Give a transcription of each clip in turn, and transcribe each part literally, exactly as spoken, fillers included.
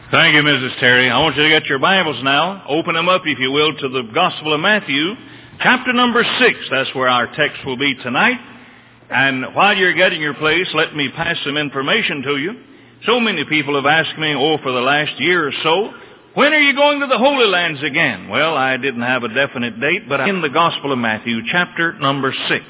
Thank you, Missus Terry. I want you to get your Bibles now. Open them up, if you will, to the Gospel of Matthew, chapter number six. That's where our text will be tonight. And while you're getting your place, let me pass some information to you. So many people have asked me, oh, for the last year or so, when are you going to the Holy Lands again? Well, I didn't have a definite date, but in the Gospel of Matthew, chapter number six.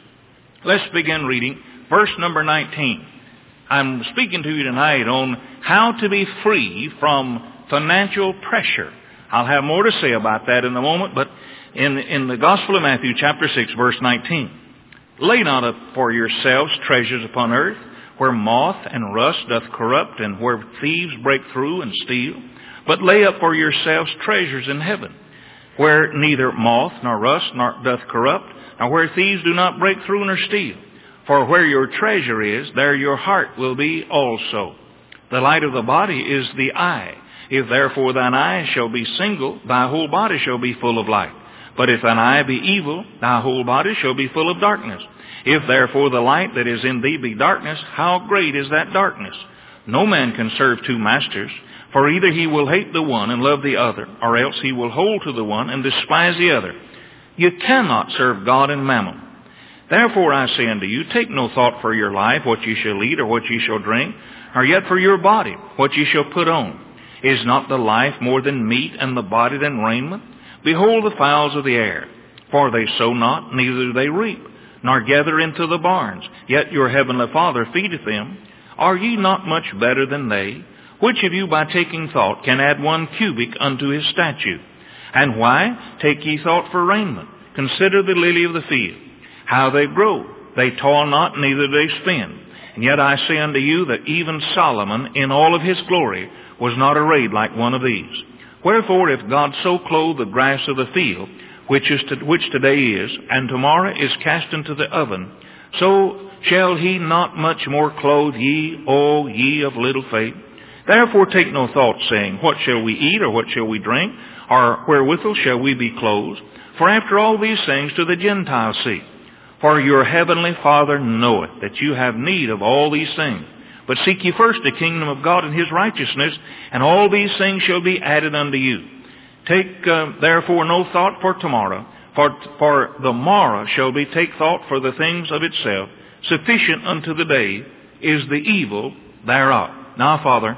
Let's begin reading verse number nineteen. I'm speaking to you tonight on how to be free from financial pressure. I'll have more to say about that in a moment, but in, in the Gospel of Matthew, chapter six, verse nineteen. Lay not up for yourselves treasures upon earth, where moth and rust doth corrupt, and where thieves break through and steal. But lay up for yourselves treasures in heaven, where neither moth nor rust nor doth corrupt, nor where thieves do not break through nor steal. For where your treasure is, there your heart will be also. The light of the body is the eye. If therefore thine eye shall be single, thy whole body shall be full of light. But if thine eye be evil, thy whole body shall be full of darkness. If therefore the light that is in thee be darkness, how great is that darkness? No man can serve two masters, for either he will hate the one and love the other, or else he will hold to the one and despise the other. You cannot serve God and mammon. Therefore I say unto you, take no thought for your life, what ye shall eat or what ye shall drink, or yet for your body, what ye shall put on. Is not the life more than meat, and the body than raiment? Behold the fowls of the air, for they sow not, neither do they reap, nor gather into the barns, yet your heavenly Father feedeth them. Are ye not much better than they? Which of you by taking thought can add one cubit unto his statute? And why take ye thought for raiment? Consider the lily of the field, how they grow. They toil not, neither do they spin. And yet I say unto you that even Solomon in all of his glory was not arrayed like one of these. Wherefore, if God so clothe the grass of the field, which is to, which today is, and tomorrow is cast into the oven, so shall he not much more clothe ye, O ye of little faith? Therefore take no thought, saying, what shall we eat, or what shall we drink, or wherewithal shall we be clothed? For after all these things do the Gentiles seek. For your heavenly Father knoweth that you have need of all these things. But seek ye first the kingdom of God and his righteousness, and all these things shall be added unto you. Take uh, therefore no thought for tomorrow, for, for the morrow shall be take thought for the things of itself. Sufficient unto the day is the evil thereof. Now, Father,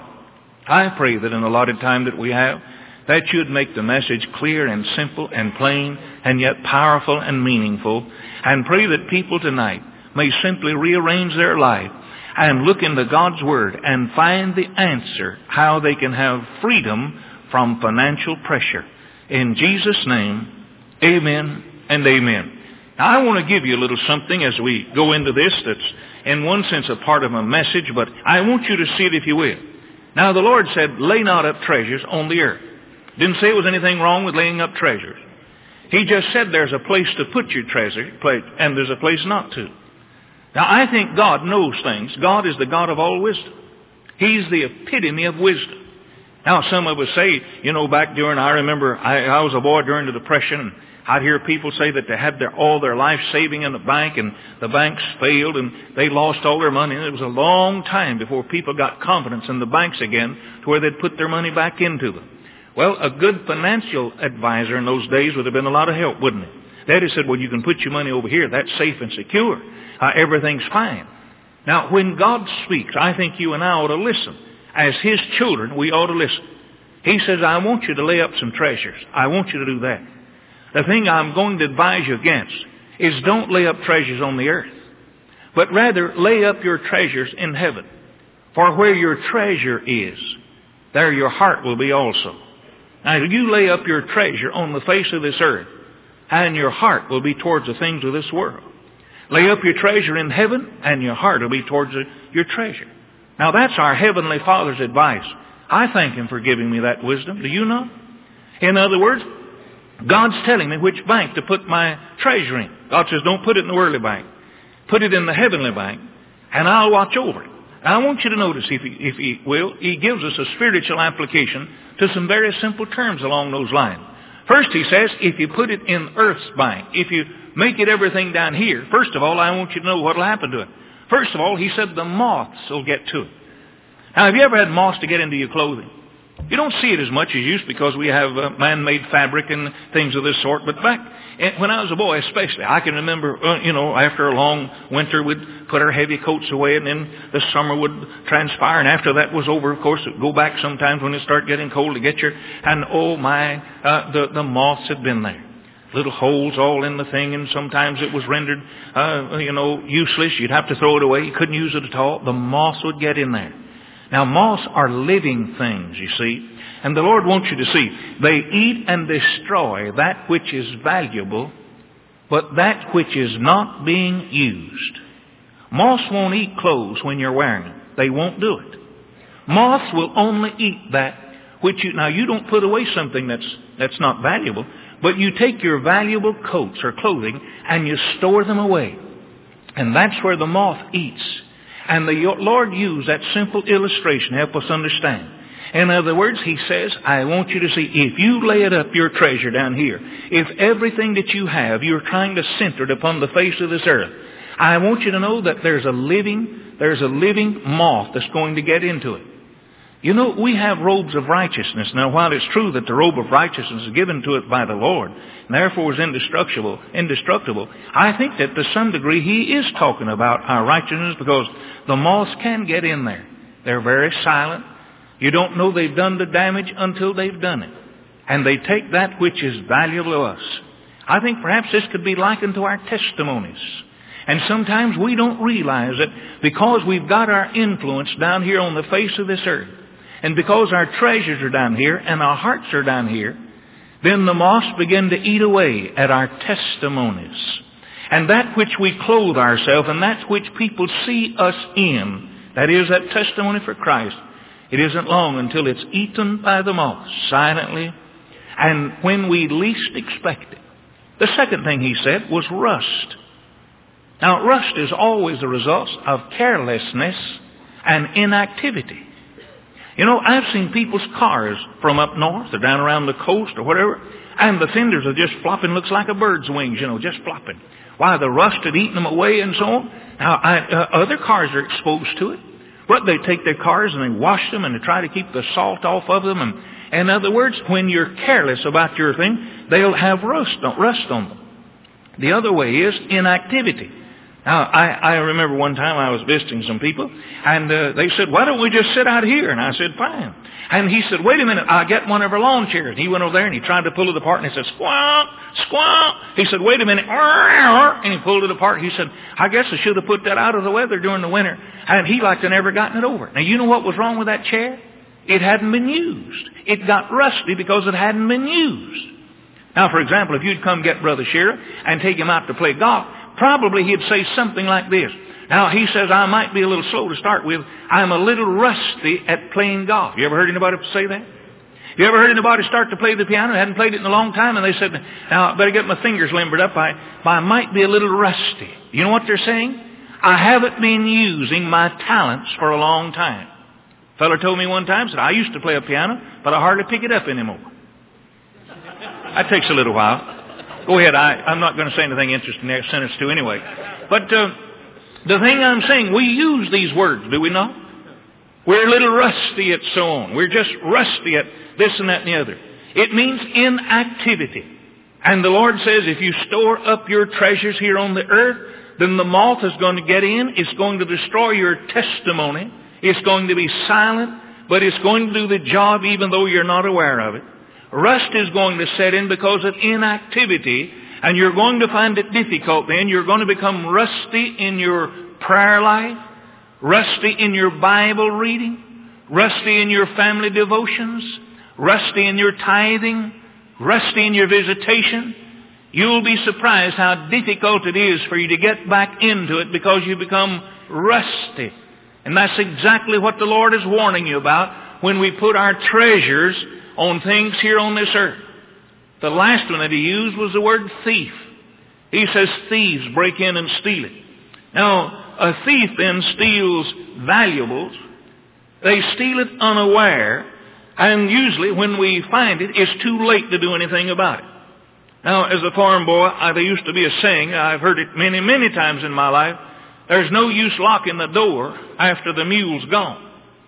I pray that in the allotted time that we have, that you'd make the message clear and simple and plain and yet powerful and meaningful, and pray that people tonight may simply rearrange their life and look into God's Word and find the answer how they can have freedom from financial pressure. In Jesus' name, amen and amen. Now, I want to give you a little something as we go into this that's in one sense a part of my message, but I want you to see it if you will. Now, the Lord said, lay not up treasures on the earth. Didn't say there was anything wrong with laying up treasures. He just said there's a place to put your treasure, and there's a place not to. Now, I think God knows things. God is the God of all wisdom. He's the epitome of wisdom. Now, some of us say, you know, back during, I remember, I, I was a boy during the Depression, and I'd hear people say that they had their, all their life saving in the bank, and the banks failed, and they lost all their money. And it was a long time before people got confidence in the banks again to where they'd put their money back into them. Well, a good financial advisor in those days would have been a lot of help, wouldn't it? Daddy said, well, you can put your money over here. That's safe and secure. Uh, everything's fine. Now, when God speaks, I think you and I ought to listen. As his children, we ought to listen. He says, I want you to lay up some treasures. I want you to do that. The thing I'm going to advise you against is don't lay up treasures on the earth, but rather lay up your treasures in heaven. For where your treasure is, there your heart will be also. Now, you lay up your treasure on the face of this earth, and your heart will be towards the things of this world. Lay up your treasure in heaven, and your heart will be towards the, your treasure. Now, that's our Heavenly Father's advice. I thank him for giving me that wisdom. Do you know? In other words, God's telling me which bank to put my treasure in. God says, don't put it in the worldly bank. Put it in the heavenly bank, and I'll watch over it. Now, I want you to notice, if he, if he will, he gives us a spiritual application to some very simple terms along those lines. First, he says, if you put it in Earth's bank, if you make it everything down here, first of all, I want you to know what will happen to it. First of all, he said the moths will get to it. Now, have you ever had moths to get into your clothing? You don't see it as much as you used because we have uh, man-made fabric and things of this sort. But back when I was a boy especially, I can remember, uh, you know, after a long winter we'd put our heavy coats away and then the summer would transpire. And after that was over, of course, it'd go back sometimes when it started getting cold to get your, and oh my, uh, the, the moths had been there. Little holes all in the thing, and sometimes it was rendered, uh, you know, useless. You'd have to throw it away. You couldn't use it at all. The moths would get in there. Now, moths are living things, you see. And the Lord wants you to see, they eat and destroy that which is valuable, but that which is not being used. Moths won't eat clothes when you're wearing them. They won't do it. Moths will only eat that which you, now you don't put away something that's, that's not valuable, but you take your valuable coats or clothing and you store them away. And that's where the moth eats. And the Lord used that simple illustration to help us understand. In other words, He says, I want you to see, if you lay it up, your treasure down here, if everything that you have, you're trying to center it upon the face of this earth, I want you to know that there's a living, there's a living moth that's going to get into it. You know, we have robes of righteousness. Now, while it's true that the robe of righteousness is given to it by the Lord, and therefore is indestructible, indestructible, I think that to some degree He is talking about our righteousness because the moths can get in there. They're very silent. You don't know they've done the damage until they've done it. And they take that which is valuable to us. I think perhaps this could be likened to our testimonies. And sometimes we don't realize that because we've got our influence down here on the face of this earth, and because our treasures are down here and our hearts are down here, then the moths begin to eat away at our testimonies. And that which we clothe ourselves and that which people see us in, that is that testimony for Christ, it isn't long until it's eaten by the moths silently and when we least expect it. The second thing He said was rust. Now, rust is always the result of carelessness and inactivity. You know, I've seen people's cars from up north or down around the coast or whatever, and the fenders are just flopping, looks like a bird's wings, you know, just flopping. Why, the rust had eaten them away and so on. Now, I, uh, other cars are exposed to it. But they take their cars and they wash them and they try to keep the salt off of them. And in other words, when you're careless about your thing, they'll have rust, rust on them. The other way is inactivity. Now, I, I remember one time I was visiting some people, and uh, they said, why don't we just sit out here? And I said, fine. And he said, wait a minute, I'll get one of our lawn chairs. And he went over there and he tried to pull it apart, and he said, squawk, squawk. He said, wait a minute, and he pulled it apart. He said, I guess I should have put that out of the weather during the winter. And he like to never gotten it over. Now, you know what was wrong with that chair? It hadn't been used. It got rusty because it hadn't been used. Now, for example, if you'd come get Brother Shearer and take him out to play golf, probably he'd say something like this. Now, he says, I might be a little slow to start with. I'm a little rusty at playing golf. You ever heard anybody say that? You ever heard anybody start to play the piano and hadn't played it in a long time? And they said, now, I better get my fingers limbered up. I, I might be a little rusty. You know what they're saying? I haven't been using my talents for a long time. A fellow told me one time, said, I used to play a piano, but I hardly pick it up anymore. That takes a little while. Go ahead. I, I'm not going to say anything interesting in that sentence too anyway. But uh, the thing I'm saying, we use these words, do we not? We're a little rusty at so on. We're just rusty at this and that and the other. It means inactivity. And the Lord says if you store up your treasures here on the earth, then the moth is going to get in. It's going to destroy your testimony. It's going to be silent, but it's going to do the job even though you're not aware of it. Rust is going to set in because of inactivity, and you're going to find it difficult then. You're going to become rusty in your prayer life, rusty in your Bible reading, rusty in your family devotions, rusty in your tithing, rusty in your visitation. You'll be surprised how difficult it is for you to get back into it because you become rusty. And that's exactly what the Lord is warning you about when we put our treasures on things here on this earth. The last one that He used was the word thief. He says thieves break in and steal it. Now, a thief then steals valuables. They steal it unaware, and usually when we find it, it's too late to do anything about it. Now, as a farm boy, I, there used to be a saying, I've heard it many, many times in my life, there's no use locking the door after the mule's gone.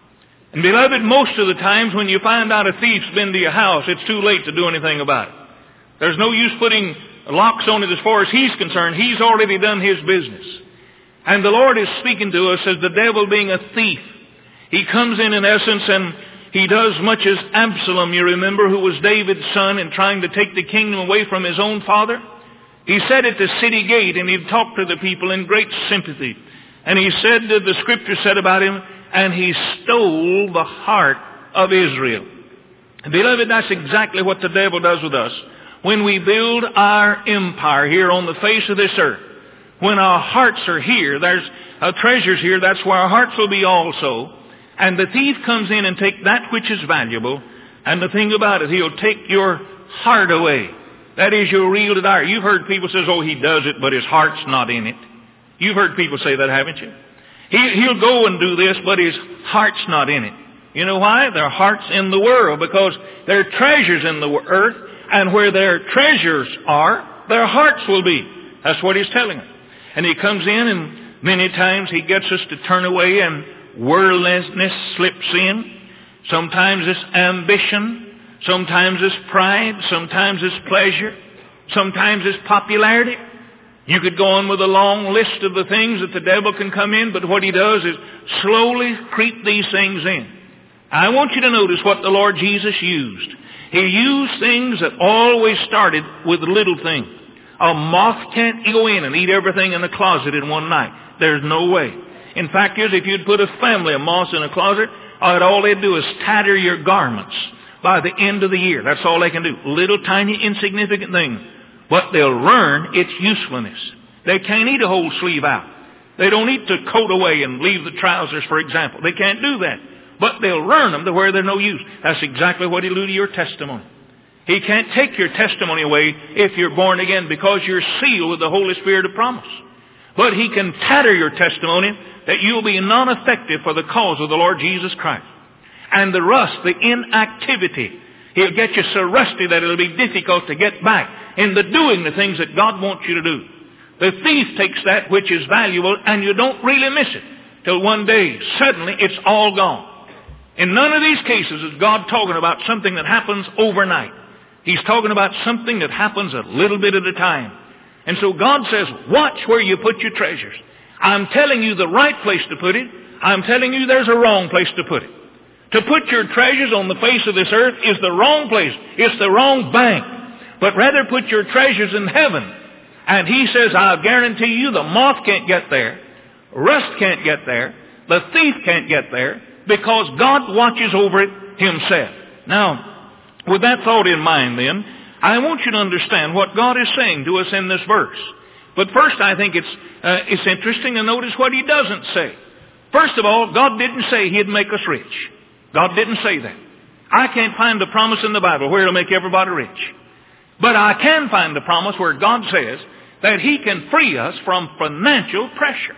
And beloved, most of the times when you find out a thief's been to your house, it's too late to do anything about it. There's no use putting locks on it as far as he's concerned. He's already done his business. And the Lord is speaking to us as the devil being a thief. He comes in in essence and he does much as Absalom, you remember, who was David's son and trying to take the kingdom away from his own father. He sat at the city gate and he talked to the people in great sympathy. And he said, the scripture said about him, and he stole the heart of Israel. And beloved, that's exactly what the devil does with us. When we build our empire here on the face of this earth, when our hearts are here, there's uh, treasures here, that's where our hearts will be also. And the thief comes in and take that which is valuable. And the thing about it, he'll take your heart away. That is your real desire. You've heard people say, oh, he does it, but his heart's not in it. You've heard people say that, haven't you? He, he'll go and do this, but his heart's not in it. You know why? Their heart's in the world, because there are treasures in the earth, and where their treasures are, their hearts will be. That's what he's telling us. And he comes in, and many times he gets us to turn away, and worldliness slips in. Sometimes it's ambition. Sometimes it's pride. Sometimes it's pleasure. Sometimes it's popularity. You could go on with a long list of the things that the devil can come in, but what he does is slowly creep these things in. I want you to notice what the Lord Jesus used. He used things that always started with little things. A moth can't go in and eat everything in the closet in one night. There's no way. In fact, is if you'd put a family of moths in a closet, all they'd do is tatter your garments by the end of the year. That's all they can do. Little tiny insignificant things. But they'll learn its usefulness. They can't eat a whole sleeve out. They don't eat the coat away and leave the trousers, for example. They can't do that. But they'll learn them to where they're no use. That's exactly what he'll do to your testimony. He can't take your testimony away if you're born again, because you're sealed with the Holy Spirit of promise. But he can tatter your testimony that you'll be non-effective for the cause of the Lord Jesus Christ. And the rust, the inactivity, he'll get you so rusty that it'll be difficult to get back in the doing the things that God wants you to do. The thief takes that which is valuable and you don't really miss it till one day, suddenly it's all gone. In none of these cases is God talking about something that happens overnight. He's talking about something that happens a little bit at a time. And so God says, watch where you put your treasures. I'm telling you the right place to put it. I'm telling you there's a wrong place to put it. To put your treasures on the face of this earth is the wrong place. It's the wrong bank. But rather put your treasures in heaven. And he says, I'll guarantee you the moth can't get there. Rust can't get there. The thief can't get there. Because God watches over it himself. Now, with that thought in mind then, I want you to understand what God is saying to us in this verse. But first I think it's, uh, it's interesting to notice what he doesn't say. First of all, God didn't say he'd make us rich. God didn't say that. I can't find a promise in the Bible where it'll make everybody rich. But I can find a promise where God says that he can free us from financial pressure.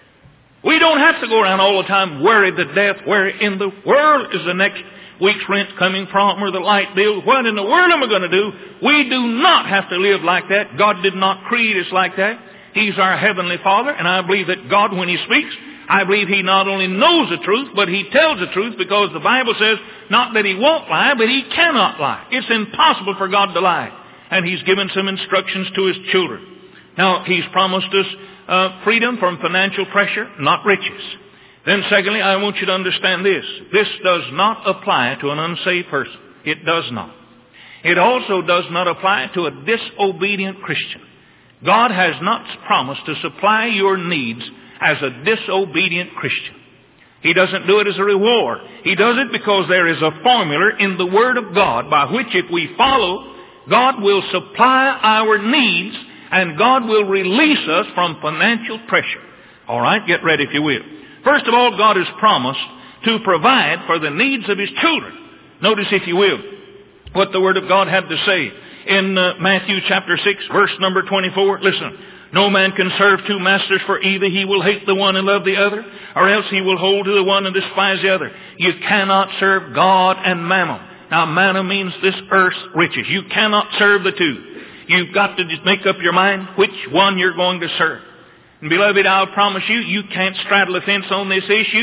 We don't have to go around all the time worried to death. Where in the world is the next week's rent coming from, or the light bill? What in the world am I going to do? We do not have to live like that. God did not create us like that. He's our Heavenly Father, and I believe that God, when he speaks, I believe he not only knows the truth, but he tells the truth, because the Bible says not that he won't lie, but he cannot lie. It's impossible for God to lie. And he's given some instructions to his children. Now, he's promised us uh, freedom from financial pressure, not riches. Then secondly, I want you to understand this. This does not apply to an unsaved person. It does not. It also does not apply to a disobedient Christian. God has not promised to supply your needs as a disobedient Christian. He doesn't do it as a reward. He does it because there is a formula in the Word of God by which, if we follow, God will supply our needs and God will release us from financial pressure. All right, get ready if you will. First of all, God has promised to provide for the needs of his children. Notice, if you will, what the Word of God had to say in uh, Matthew chapter six, verse number twenty-four. Listen. No man can serve two masters, for either he will hate the one and love the other, or else he will hold to the one and despise the other. You cannot serve God and mammon. Now, mammon means this earth's riches. You cannot serve the two. You've got to just make up your mind which one you're going to serve. And beloved, I'll promise you, you can't straddle a fence on this issue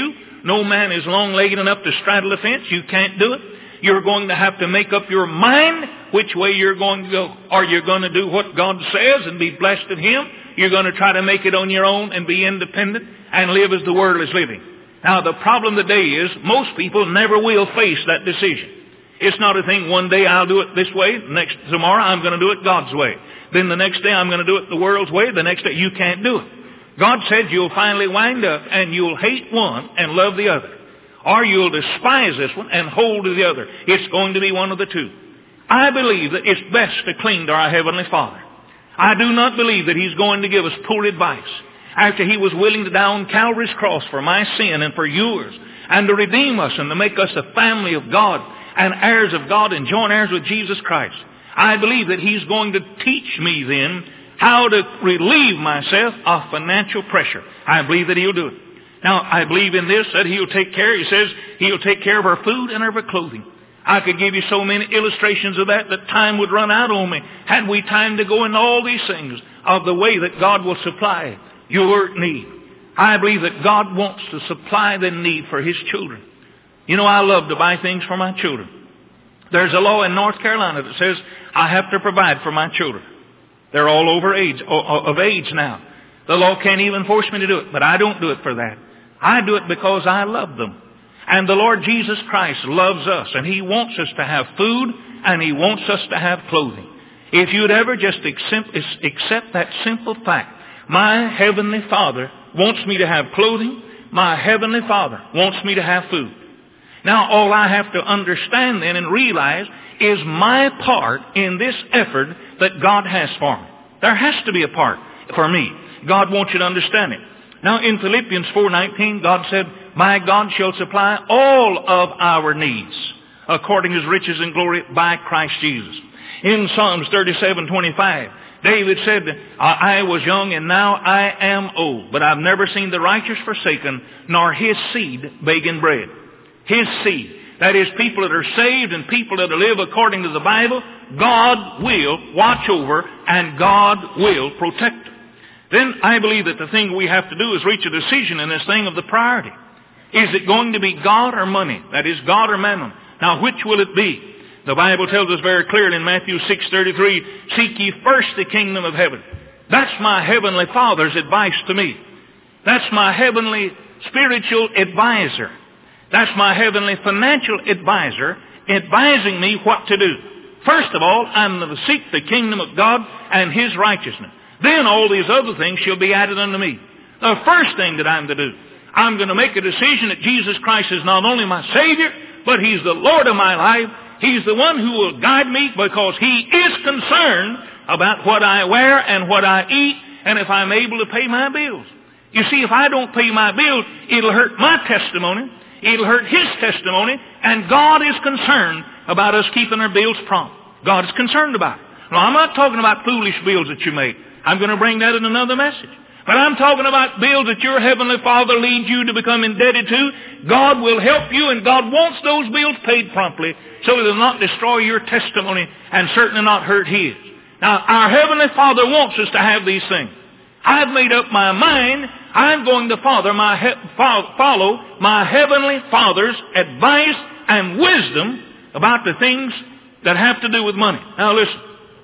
No man is long-legged enough to straddle a fence. You can't do it. You're going to have to make up your mind which way you're going to go. Are you going to do what God says and be blessed of Him? You're going to try to make it on your own and be independent and live as the world is living. Now, the problem today is most people never will face that decision. It's not a thing, one day I'll do it this way, next tomorrow I'm going to do it God's way. Then the next day I'm going to do it the world's way, the next day you can't do it. God said you'll finally wind up and you'll hate one and love the other. Or you'll despise this one and hold to the other. It's going to be one of the two. I believe that it's best to cling to our Heavenly Father. I do not believe that He's going to give us poor advice after He was willing to die on Calvary's cross for my sin and for yours, and to redeem us and to make us a family of God and heirs of God and joint heirs with Jesus Christ. I believe that He's going to teach me then how to relieve myself of financial pressure. I believe that He'll do it. Now, I believe in this, that He'll take care, He says, He'll take care of our food and of our clothing. I could give you so many illustrations of that that time would run out on me. Had we time to go into all these things of the way that God will supply your need. I believe that God wants to supply the need for His children. You know, I love to buy things for my children. There's a law in North Carolina that says I have to provide for my children. They're all over age, of age now. The law can't even force me to do it, but I don't do it for that. I do it because I love them. And the Lord Jesus Christ loves us, and He wants us to have food, and He wants us to have clothing. If you'd ever just accept, accept that simple fact, my Heavenly Father wants me to have clothing, my Heavenly Father wants me to have food. Now, all I have to understand then and realize is my part in this effort that God has for me. There has to be a part for me. God wants you to understand it. Now, in Philippians four nineteen, God said, my God shall supply all of our needs according to His riches and glory by Christ Jesus. In Psalms thirty-seven twenty-five, David said, I was young and now I am old, but I've never seen the righteous forsaken, nor his seed begging bread. His seed. That is, people that are saved and people that live according to the Bible, God will watch over and God will protect them. Then I believe that the thing we have to do is reach a decision in this thing of the priority. Is it going to be God or money? That is, God or mammon. Now, which will it be? The Bible tells us very clearly in Matthew six thirty-three, seek ye first the kingdom of heaven. That's my Heavenly Father's advice to me. That's my heavenly spiritual advisor. That's my heavenly financial advisor advising me what to do. First of all, I'm to seek the kingdom of God and His righteousness. Then all these other things shall be added unto me. The first thing that I'm to do, I'm going to make a decision that Jesus Christ is not only my Savior, but He's the Lord of my life. He's the one who will guide me because He is concerned about what I wear and what I eat and if I'm able to pay my bills. You see, if I don't pay my bills, it'll hurt my testimony. It'll hurt His testimony. And God is concerned about us keeping our bills prompt. God is concerned about it. Now, I'm not talking about foolish bills that you make. I'm going to bring that in another message. But I'm talking about bills that your Heavenly Father leads you to become indebted to. God will help you, and God wants those bills paid promptly so that it will not destroy your testimony and certainly not hurt His. Now, our Heavenly Father wants us to have these things. I've made up my mind. I'm going to father my he- follow my Heavenly Father's advice and wisdom about the things that have to do with money. Now, listen.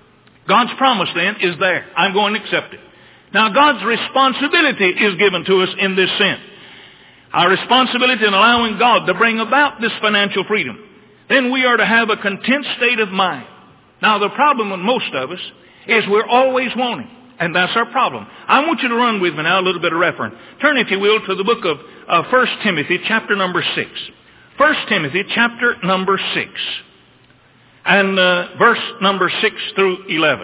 God's promise then is there. I'm going to accept it. Now, God's responsibility is given to us in this sense. Our responsibility in allowing God to bring about this financial freedom. Then we are to have a content state of mind. Now, the problem with most of us is we're always wanting. And that's our problem. I want you to run with me now a little bit of reference. Turn, if you will, to the book of uh, First Timothy, chapter number six. First Timothy, chapter number six. And uh, verse number six through eleven.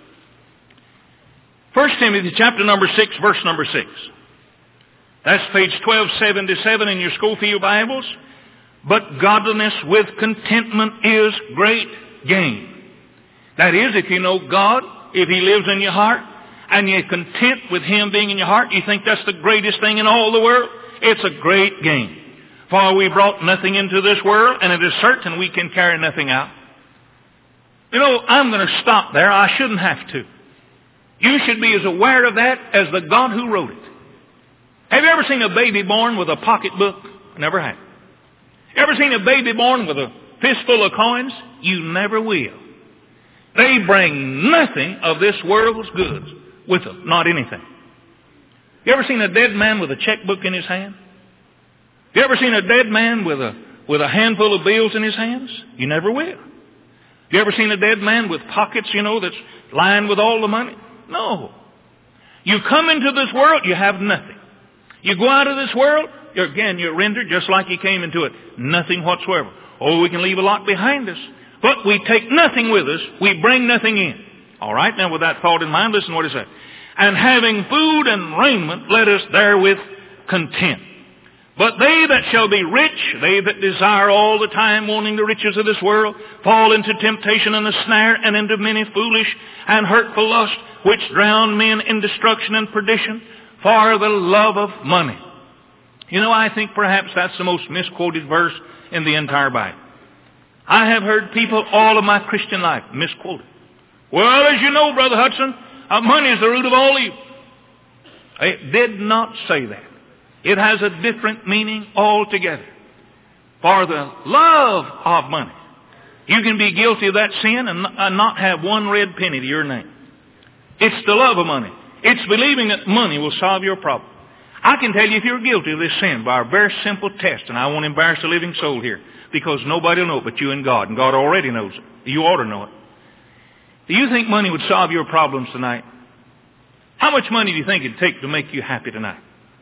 First Timothy chapter number six, verse number six. That's page twelve seventy-seven in your Schofield Bibles. But godliness with contentment is great gain. That is, if you know God, if He lives in your heart, and you're content with Him being in your heart, you think that's the greatest thing in all the world, it's a great gain. For we brought nothing into this world, and it is certain we can carry nothing out. You know, I'm going to stop there. I shouldn't have to. You should be as aware of that as the God who wrote it. Have you ever seen a baby born with a pocketbook? Never have. You ever seen a baby born with a fistful of coins? You never will. They bring nothing of this world's goods with them. Not anything. You ever seen a dead man with a checkbook in his hand? You ever seen a dead man with a with a handful of bills in his hands? You never will. You ever seen a dead man with pockets, you know, that's lined with all the money? No. You come into this world, you have nothing. You go out of this world, you're, again, you're rendered just like you came into it. Nothing whatsoever. Oh, we can leave a lot behind us. But we take nothing with us. We bring nothing in. All right, now with that thought in mind, listen to what it says. And having food and raiment, let us therewith content. But they that shall be rich, they that desire all the time wanting the riches of this world, fall into temptation and a snare, and into many foolish and hurtful lusts, which drown men in destruction and perdition, for the love of money. You know, I think perhaps that's the most misquoted verse in the entire Bible. I have heard people all of my Christian life misquote it. Well, as you know, Brother Hudson, uh, money is the root of all evil. It did not say that. It has a different meaning altogether. For the love of money. You can be guilty of that sin and not have one red penny to your name. It's the love of money. It's believing that money will solve your problem. I can tell you if you're guilty of this sin by a very simple test, and I won't embarrass a living soul here, because nobody will know it but you and God, and God already knows it. You ought to know it. Do you think money would solve your problems tonight? How much money do you think it'd take to make you happy tonight?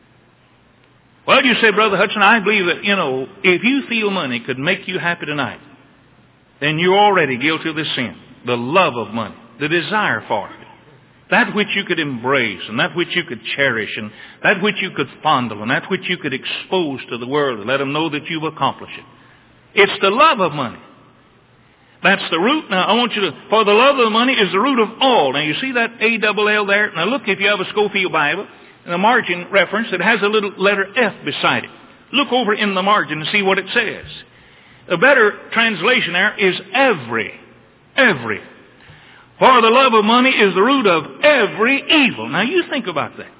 Well, you say, Brother Hudson, I believe that, you know, if you feel money could make you happy tonight, then you're already guilty of this sin. The love of money. The desire for it. That which you could embrace, and that which you could cherish, and that which you could fondle, and that which you could expose to the world and let them know that you've accomplished it. It's the love of money. That's the root. Now, I want you to, for the love of money is the root of all. Now, you see that A double L there? Now, look, if you have a Schofield Bible, in the margin reference, it has a little letter F beside it. Look over in the margin and see what it says. A better translation there is every. Every. For the love of money is the root of every evil. Now, you think about that.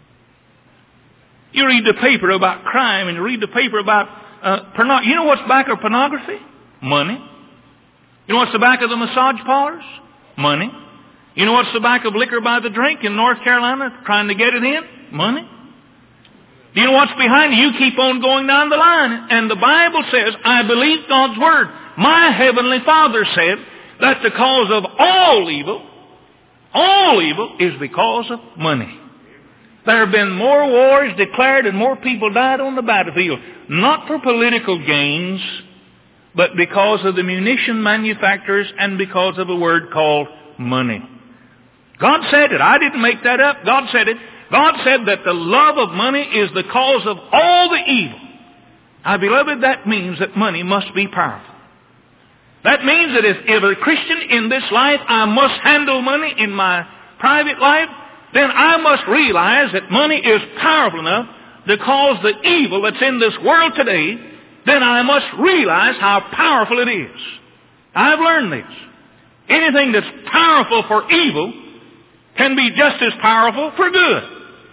You read the paper about crime, and you read the paper about uh, pornography. You know what's back of pornography? Money. You know what's the back of the massage parlors? Money. You know what's the back of liquor by the drink in North Carolina, trying to get it in? Money. Do you know what's behind it? You keep on going down the line. And the Bible says, I believe God's Word. My Heavenly Father said that the cause of all evil, all evil, is because of money. There have been more wars declared and more people died on the battlefield. Not for political gains, but because of the munition manufacturers and because of a word called money. God said it. I didn't make that up. God said it. God said that the love of money is the cause of all the evil. Now, beloved, that means that money must be powerful. That means that if, if a Christian in this life, I must handle money in my private life, then I must realize that money is powerful enough to cause the evil that's in this world today. Then I must realize how powerful it is. I've learned this. Anything that's powerful for evil can be just as powerful for good.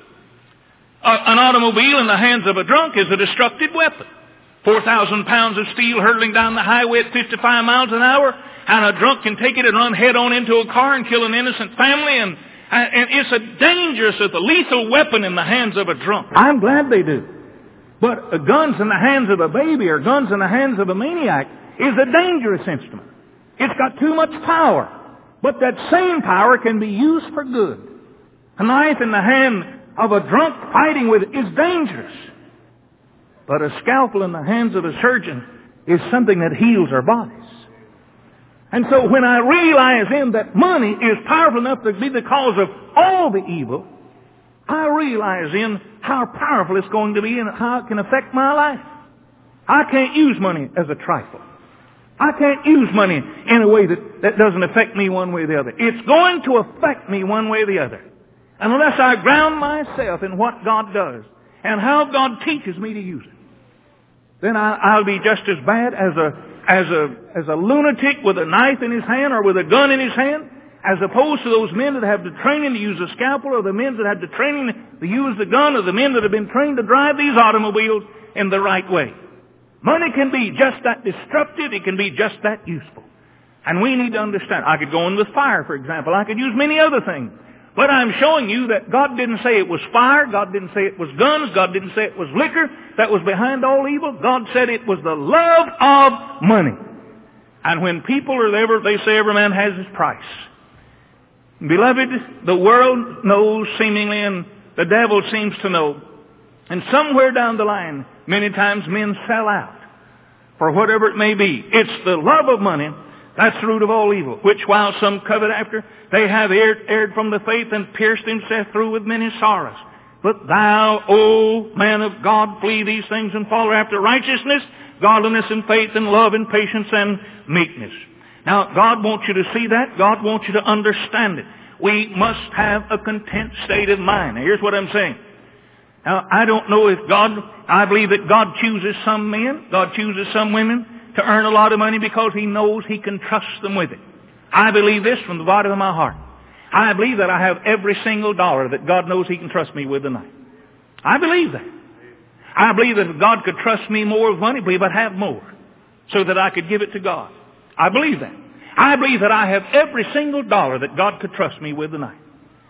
Uh, an automobile in the hands of a drunk is a destructive weapon. Four thousand pounds of steel hurtling down the highway at fifty-five miles an hour, and a drunk can take it and run head on into a car and kill an innocent family, and, and it's a dangerous, it's a lethal weapon in the hands of a drunk. I'm glad they do. But uh, guns in the hands of a baby or guns in the hands of a maniac is a dangerous instrument. It's got too much power. But that same power can be used for good. A knife in the hand of a drunk fighting with it is dangerous. But a scalpel in the hands of a surgeon is something that heals our bodies. And so when I realize then that money is powerful enough to be the cause of all the evil, I realize then how powerful it's going to be and how it can affect my life. I can't use money as a trifle. I can't use money in a way that, that doesn't affect me one way or the other. It's going to affect me one way or the other. And unless I ground myself in what God does and how God teaches me to use it, then I, I'll be just as bad as a, as a, as a lunatic with a knife in his hand or with a gun in his hand, as opposed to those men that have the training to use a scalpel, or the men that have the training to use the gun, or the men that have been trained to drive these automobiles. in the right way. Money can be just that destructive. It can be just that useful. And we need to understand. I could go in with fire, for example. I could use many other things. But I'm showing you that God didn't say it was fire. God didn't say it was guns. God didn't say it was liquor that was behind all evil. God said it was the love of money. And when people are there, they say every man has his price. Beloved, the world knows seemingly, and the devil seems to know. And somewhere down the line, many times men sell out for whatever it may be. It's the love of money. That's the root of all evil, which while some covet after, they have erred, erred from the faith and pierced himself through with many sorrows. But thou, O man of God, flee these things and follow after righteousness, godliness and faith and love and patience and meekness. Now, God wants you to see that. God wants you to understand it. We must have a content state of mind. Now, here's what I'm saying. Now, I don't know if God, I believe that God chooses some men, God chooses some women to earn a lot of money because He knows He can trust them with it. I believe this from the bottom of my heart. I believe that I have every single dollar that God knows He can trust me with tonight. I believe that. I believe that if God could trust me more with money, I believe I'd have more so that I could give it to God. I believe that. I believe that I have every single dollar that God could trust me with tonight.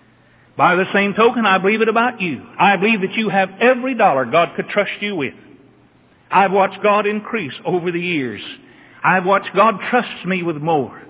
By the same token, I believe it about you. I believe that you have every dollar God could trust you with. I've watched God increase over the years. I've watched God trust me with more.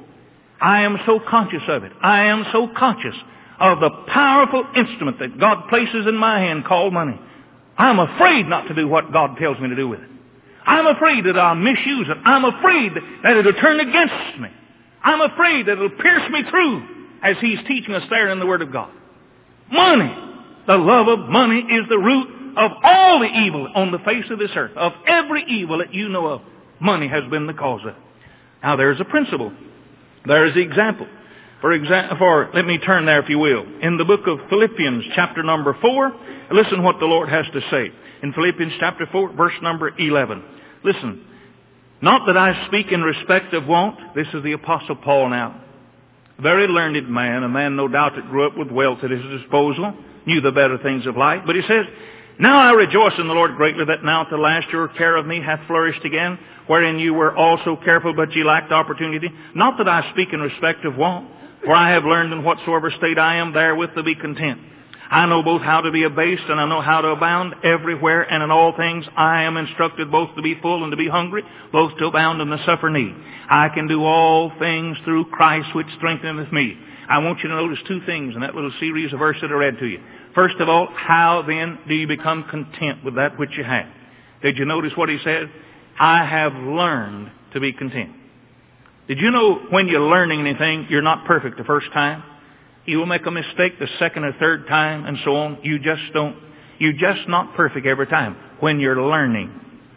I am so conscious of it. I am so conscious of the powerful instrument that God places in my hand called money. I'm afraid not to do what God tells me to do with it. I'm afraid that I'll misuse it. I'm afraid that it'll turn against me. I'm afraid that it'll pierce me through as He's teaching us there in the Word of God. Money, the love of money is the root of all the evil on the face of this earth. Of every evil that you know of, money has been the cause of it. Now there's a principle. There's the example. For example, for, let me turn there if you will. In the book of Philippians chapter number four, listen what the Lord has to say. In Philippians chapter four, verse number eleven. Listen. Not that I speak in respect of want. This is the Apostle Paul now. A very learned man, a man no doubt that grew up with wealth at his disposal, knew the better things of life. But he says, Now I rejoice in the Lord greatly that now at the last your care of me hath flourished again, wherein you were also careful, but ye lacked opportunity. Not that I speak in respect of want, for I have learned in whatsoever state I am therewith to be content. I know both how to be abased and I know how to abound everywhere, and in all things I am instructed both to be full and to be hungry, both to abound and to suffer need. I can do all things through Christ which strengtheneth me. I want you to notice two things in that little series of verses that I read to you. First of all, how then do you become content with that which you have? Did you notice what he said? I have learned to be content. Did you know when you're learning anything, you're not perfect the first time? You will make a mistake the second or third time and so on. You just don't, you're just not perfect every time when you're learning.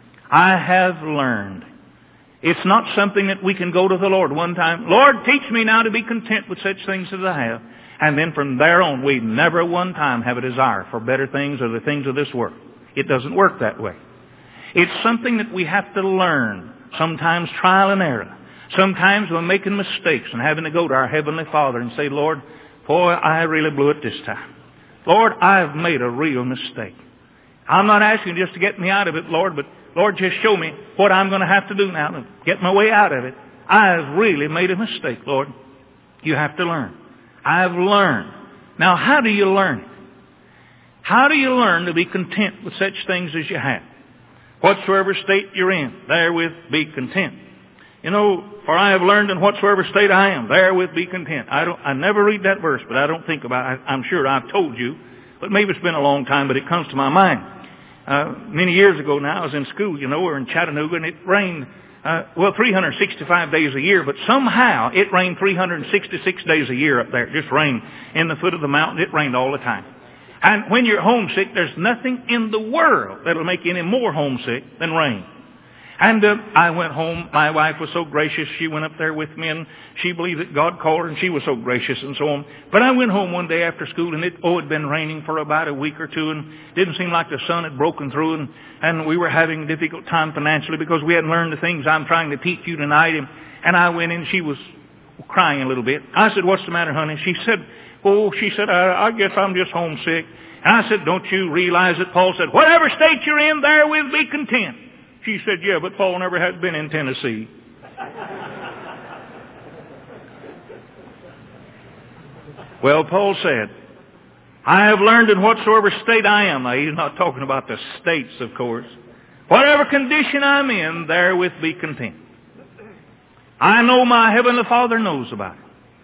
I have learned. It's not something that we can go to the Lord one time. Lord, teach me now to be content with such things as I have. And then from there on, we never one time have a desire for better things or the things of this world. It doesn't work that way. It's something that we have to learn. Sometimes trial and error. Sometimes we're making mistakes and having to go to our Heavenly Father and say, Lord, boy, I really blew it this time. Lord, I've made a real mistake. I'm not asking you just to get me out of it, Lord, but Lord, just show me what I'm going to have to do now to get my way out of it. I've really made a mistake, Lord. You have to learn. I've learned. Now, how do you learn it? How do you learn to be content with such things as you have? Whatsoever state you're in, therewith be content. You know, for I have learned in whatsoever state I am, therewith be content. I don't, I never read that verse, but I don't think about it. I, I'm sure I've told you, but maybe it's been a long time, but it comes to my mind. Uh, many years ago now, I was in school, you know, we were in Chattanooga, and it rained, uh, well, three hundred sixty-five days a year, but somehow it rained three hundred sixty-six days a year up there. It just rained in the foot of the mountain. It rained all the time. And when you're homesick, there's nothing in the world that'll make you any more homesick than rain. And uh, I went home. My wife was so gracious. She went up there with me, and she believed that God called her, and she was so gracious and so on. But I went home one day after school, and it, oh, it had been raining for about a week or two, and it didn't seem like the sun had broken through, and, and we were having a difficult time financially because we hadn't learned the things I'm trying to teach you tonight. And, and I went in, she was crying a little bit. I said, what's the matter, honey? She said, oh, she said, I, I guess I'm just homesick. And I said, don't you realize that Paul said, whatever state you're in, therewith be content. She said, yeah, but Paul never had been in Tennessee. Well, Paul said, I have learned in whatsoever state I am. Now, he's not talking about the states, of course. Whatever condition I'm in, therewith be content. I know my Heavenly Father knows about it.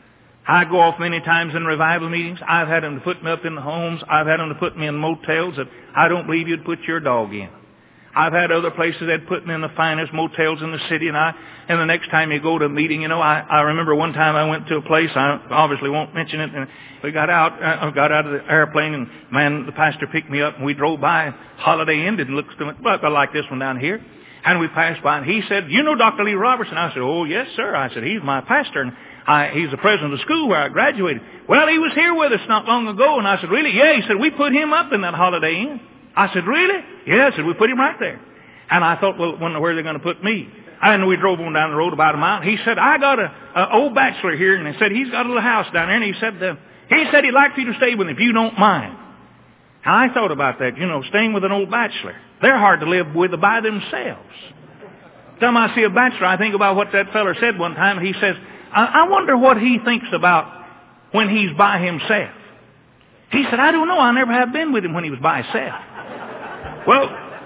I go off many times in revival meetings. I've had them to put me up in the homes. I've had them to put me in motels that I don't believe you'd put your dog in. I've had other places that put me in the finest motels in the city, and I, and the next time you go to a meeting, you know, I, I remember one time I went to a place, I obviously won't mention it, and we got out, uh, got out of the airplane, and man, the pastor picked me up, and we drove by Holiday Inn, and looked to but like this one down here, and we passed by, and he said, you know Doctor Lee Robertson? I said, oh, yes, sir. I said, he's my pastor, and I, he's the president of the school where I graduated. Well, he was here with us not long ago, and I said, really? Yeah, he said, we put him up in that Holiday Inn. I said, really? Yeah, I said, we put him right there. And I thought, well, wonder where they're going to put me. And we drove on down the road about a mile. He said, I got a, a old bachelor here, and he said, he's got a little house down there, and he said, uh, he said he'd like for you to stay with him if you don't mind. And I thought about that, you know, staying with an old bachelor. They're hard to live with by themselves. Every time I see a bachelor, I think about what that feller said one time, and he says, I, I wonder what he thinks about when he's by himself. He said, I don't know. I never have been with him when he was by himself. Well,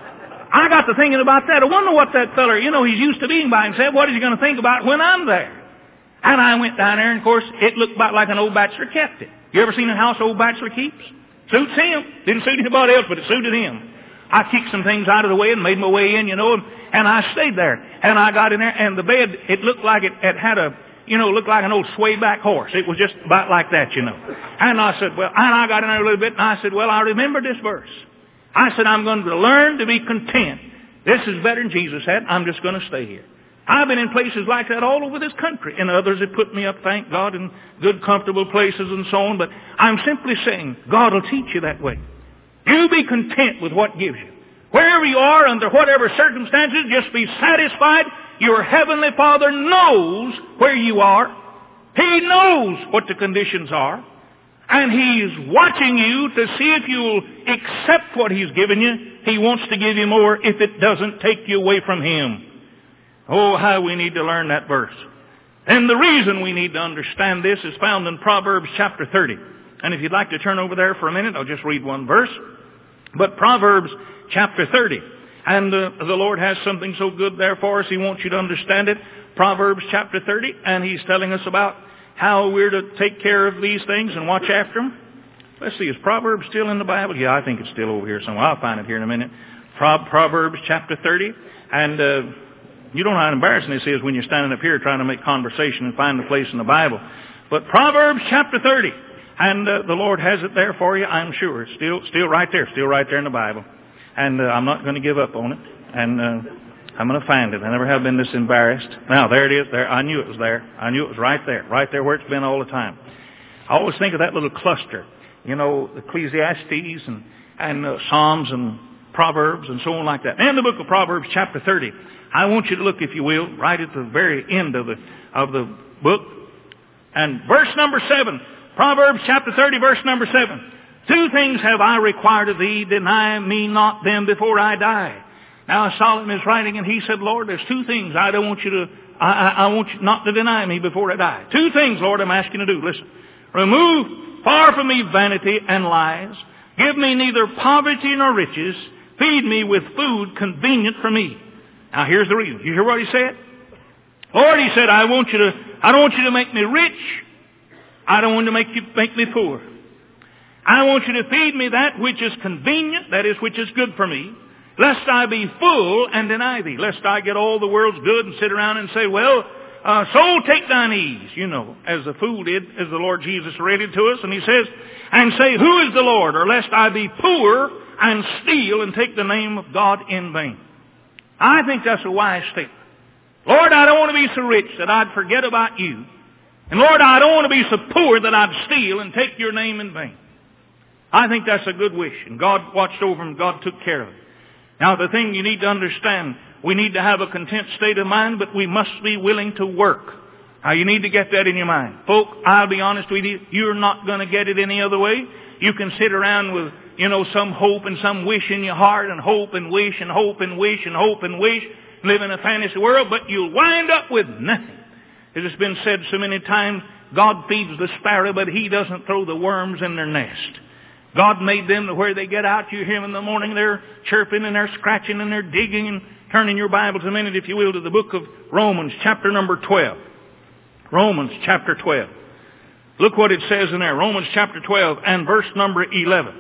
I got to thinking about that. I wonder what that feller, you know, he's used to being by himself. What is he going to think about when I'm there? And I went down there, and of course, it looked about like an old bachelor kept it. You ever seen a house old bachelor keeps? Suits him. Didn't suit anybody else, but it suited him. I kicked some things out of the way and made my way in, you know, and, and I stayed there. And I got in there, and the bed, it looked like it, it had a, you know, looked like an old sway-back horse. It was just about like that, you know. And I said, well, and I got in there a little bit, and I said, well, I remember this verse. I said, I'm going to learn to be content. This is better than Jesus said. I'm just going to stay here. I've been in places like that all over this country, and others have put me up, thank God, in good, comfortable places and so on. But I'm simply saying, God will teach you that way. You be content with what gives you. Wherever you are, under whatever circumstances, just be satisfied. Your Heavenly Father knows where you are. He knows what the conditions are. And He's watching you to see if you'll accept what He's given you. He wants to give you more if it doesn't take you away from Him. Oh, how we need to learn that verse. And the reason we need to understand this is found in Proverbs chapter thirty. And if you'd like to turn over there for a minute, I'll just read one verse. But Proverbs chapter thirty. And uh, the Lord has something so good there for us, He wants you to understand it. Proverbs chapter thirty. And He's telling us about how we're to take care of these things and watch after them. Let's see, is Proverbs still in the Bible? Yeah, I think it's still over here somewhere. I'll find it here in a minute. Pro- Proverbs chapter thirty. And uh, you don't know how embarrassing this is when you're standing up here trying to make conversation and find a place in the Bible. But Proverbs chapter thirty. And uh, the Lord has it there for you, I'm sure. It's still, still right there, still right there in the Bible. And uh, I'm not going to give up on it. And uh, I'm going to find it. I never have been this embarrassed. Now, there it is. There, I knew it was there. I knew it was right there. Right there where it's been all the time. I always think of that little cluster. You know, Ecclesiastes and, and uh, Psalms and Proverbs and so on like that. And the book of Proverbs, chapter thirty. I want you to look, if you will, right at the very end of the of the book. And verse number seven. Proverbs chapter thirty, verse number seven. Two things have I required of thee, deny me not them before I die. Now Solomon is writing, and he said, Lord, there's two things I don't want you to, I, I, I want you not to deny me before I die. Two things, Lord, I'm asking you to do. Listen. Remove far from me vanity and lies. Give me neither poverty nor riches. Feed me with food convenient for me. Now here's the reason. You hear what he said? Lord, he said, I want you to, I don't want you to make me rich. I don't want to make you, make me poor. I want you to feed me that which is convenient, that is, which is good for me, lest I be full and deny thee, lest I get all the world's good and sit around and say, well, uh, soul, take thine ease, you know, as the fool did, as the Lord Jesus read it to us, and he says, and say, who is the Lord, or lest I be poor and steal and take the name of God in vain. I think that's a wise statement. Lord, I don't want to be so rich that I'd forget about you. And Lord, I don't want to be so poor that I'd steal and take your name in vain. I think that's a good wish. And God watched over him. God took care of it. Now, the thing you need to understand, we need to have a content state of mind, but we must be willing to work. Now, you need to get that in your mind. Folk, I'll be honest with you, you're not going to get it any other way. You can sit around with you know, some hope and some wish in your heart, and hope and wish and hope and wish and hope and wish, live in a fantasy world, but you'll wind up with nothing. It has been said so many times, God feeds the sparrow, but He doesn't throw the worms in their nest. God made them to where they get out. You hear them in the morning, they're chirping and they're scratching and they're digging. And turn in your Bibles a minute, if you will, to the book of Romans, chapter number twelve. Romans, chapter twelve. Look what it says in there. Romans, chapter twelve, and verse number eleven.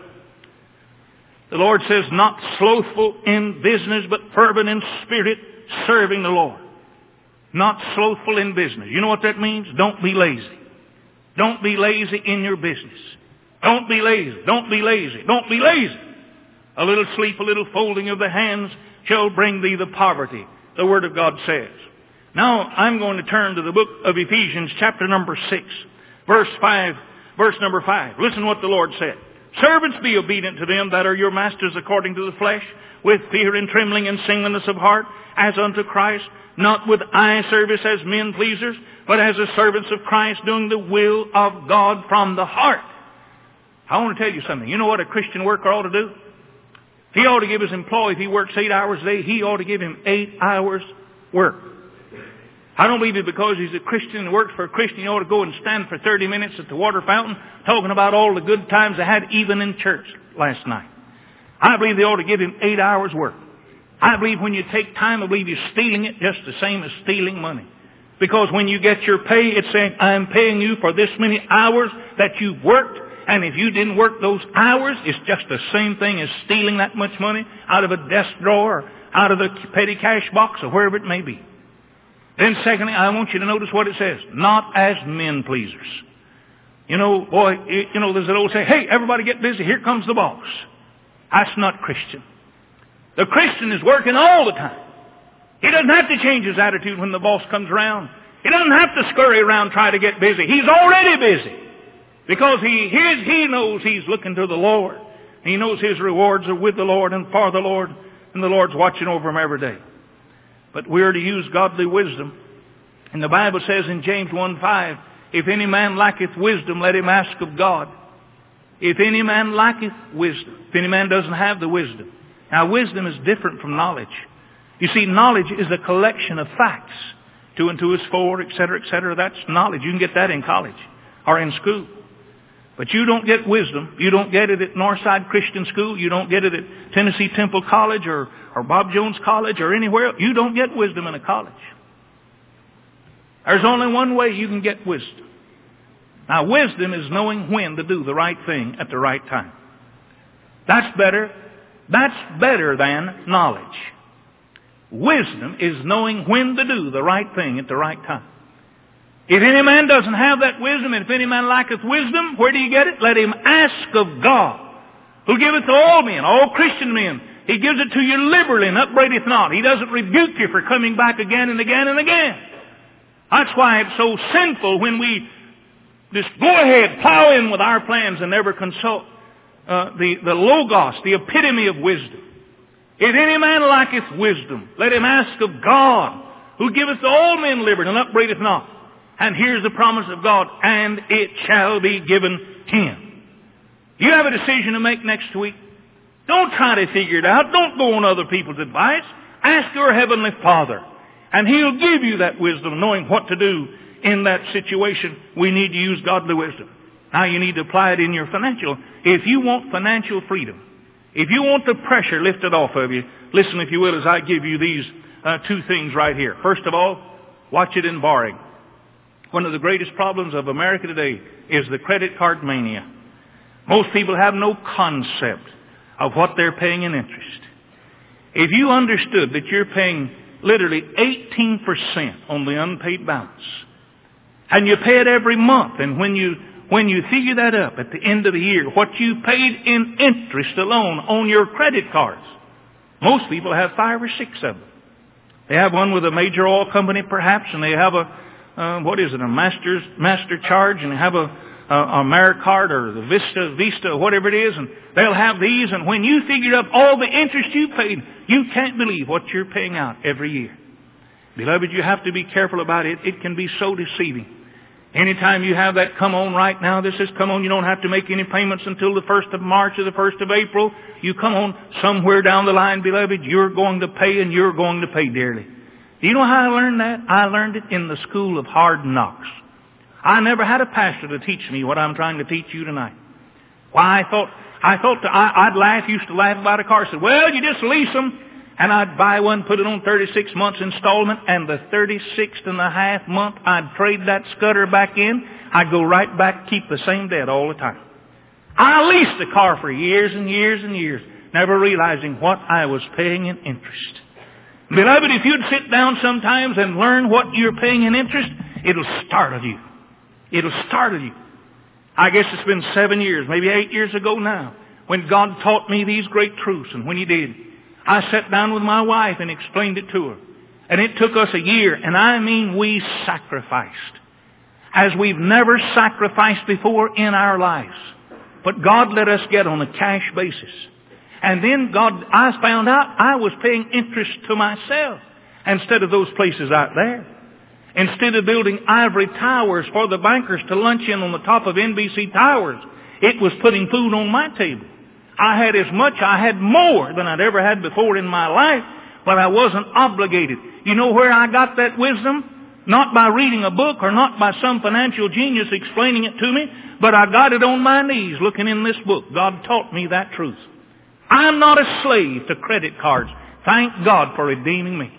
The Lord says, not slothful in business, but fervent in spirit, serving the Lord. Not slothful in business. You know what that means? Don't be lazy. Don't be lazy in your business. Don't be lazy. Don't be lazy. Don't be lazy. A little sleep, a little folding of the hands shall bring thee the poverty, the Word of God says. Now, I'm going to turn to the book of Ephesians, chapter number six, verse five, verse number five. Listen what the Lord said. Servants, be obedient to them that are your masters according to the flesh, with fear and trembling and singleness of heart, as unto Christ, not with eye service as men pleasers, but as the servants of Christ, doing the will of God from the heart. I want to tell you something. You know what a Christian worker ought to do? He ought to give his employee, if he works eight hours a day, he ought to give him eight hours work. I don't believe it because he's a Christian and works for a Christian, he ought to go and stand for thirty minutes at the water fountain talking about all the good times they had even in church last night. I believe they ought to give him eight hours work. I believe when you take time, I believe you're stealing it just the same as stealing money. Because when you get your pay, it's saying, I'm paying you for this many hours that you've worked. And if you didn't work those hours, it's just the same thing as stealing that much money out of a desk drawer, or out of the petty cash box, or wherever it may be. Then secondly, I want you to notice what it says. Not as men pleasers. You know, boy, you know, there's an old saying, hey, everybody get busy, here comes the boss. That's not Christian. The Christian is working all the time. He doesn't have to change his attitude when the boss comes around. He doesn't have to scurry around trying to get busy. He's already busy. Because he, his, he knows he's looking to the Lord. He knows his rewards are with the Lord and for the Lord. And the Lord's watching over him every day. But we are to use godly wisdom. And the Bible says in James one five, if any man lacketh wisdom, let him ask of God. If any man lacketh wisdom. If any man doesn't have the wisdom. Now wisdom is different from knowledge. You see, knowledge is a collection of facts. Two and two is four, et cetera, et cetera. That's knowledge. You can get that in college or in school. But you don't get wisdom. You don't get it at Northside Christian School. You don't get it at Tennessee Temple College or, or Bob Jones College or anywhere else. You don't get wisdom in a college. There's only one way you can get wisdom. Now, wisdom is knowing when to do the right thing at the right time. That's better. That's better than knowledge. Wisdom is knowing when to do the right thing at the right time. If any man doesn't have that wisdom, and if any man lacketh wisdom, where do you get it? Let him ask of God, who giveth to all men, all Christian men. He gives it to you liberally and upbraideth not. He doesn't rebuke you for coming back again and again and again. That's why it's so sinful when we just go ahead, plow in with our plans and never consult uh, the, the Logos, the epitome of wisdom. If any man lacketh wisdom, let him ask of God, who giveth to all men liberty and upbraideth not. And here's the promise of God, and it shall be given him. You have a decision to make next week. Don't try to figure it out. Don't go on other people's advice. Ask your Heavenly Father, and He'll give you that wisdom, knowing what to do in that situation. We need to use godly wisdom. Now you need to apply it in your financial. If you want financial freedom, if you want the pressure lifted off of you, listen if you will as I give you these uh, two things right here. First of all, watch it in borrowing. One of the greatest problems of America today is the credit card mania. Most people have no concept of what they're paying in interest. If you understood that you're paying literally eighteen percent on the unpaid balance, and you pay it every month, and when you when you figure that up at the end of the year, what you paid in interest alone on your credit cards, most people have five or six of them. They have one with a major oil company perhaps, and they have a Uh, what is it, a master's, master charge, and have a, a, a Americard or the Vista, Vista, or whatever it is, and they'll have these, and when you figure up all the interest you paid, you can't believe what you're paying out every year. Beloved, you have to be careful about it. It can be so deceiving. Anytime you have that come on right now, this is come on, you don't have to make any payments until the first of March or the first of April. You come on somewhere down the line, beloved, you're going to pay and you're going to pay dearly. Do you know how I learned that? I learned it in the school of hard knocks. I never had a pastor to teach me what I'm trying to teach you tonight. Why, I thought, I thought to, I, I'd laugh, used to laugh about a car. I said, well, you just lease them. And I'd buy one, put it on thirty-six months installment, and the thirty-sixth and a half month, I'd trade that scudder back in. I'd go right back, keep the same debt all the time. I leased the car for years and years and years, never realizing what I was paying in interest. Beloved, if you'd sit down sometimes and learn what you're paying in interest, it'll startle you. It'll startle you. I guess it's been seven years, maybe eight years ago now, when God taught me these great truths, and when He did, I sat down with my wife and explained it to her. And it took us a year, and I mean we sacrificed as we've never sacrificed before in our lives. But God let us get on a cash basis. And then God, I found out I was paying interest to myself instead of those places out there. Instead of building ivory towers for the bankers to lunch in on the top of N B C towers, it was putting food on my table. I had as much, I had more than I'd ever had before in my life, but I wasn't obligated. You know where I got that wisdom? Not by reading a book or not by some financial genius explaining it to me, but I got it on my knees looking in this book. God taught me that truth. I'm not a slave to credit cards. Thank God for redeeming me.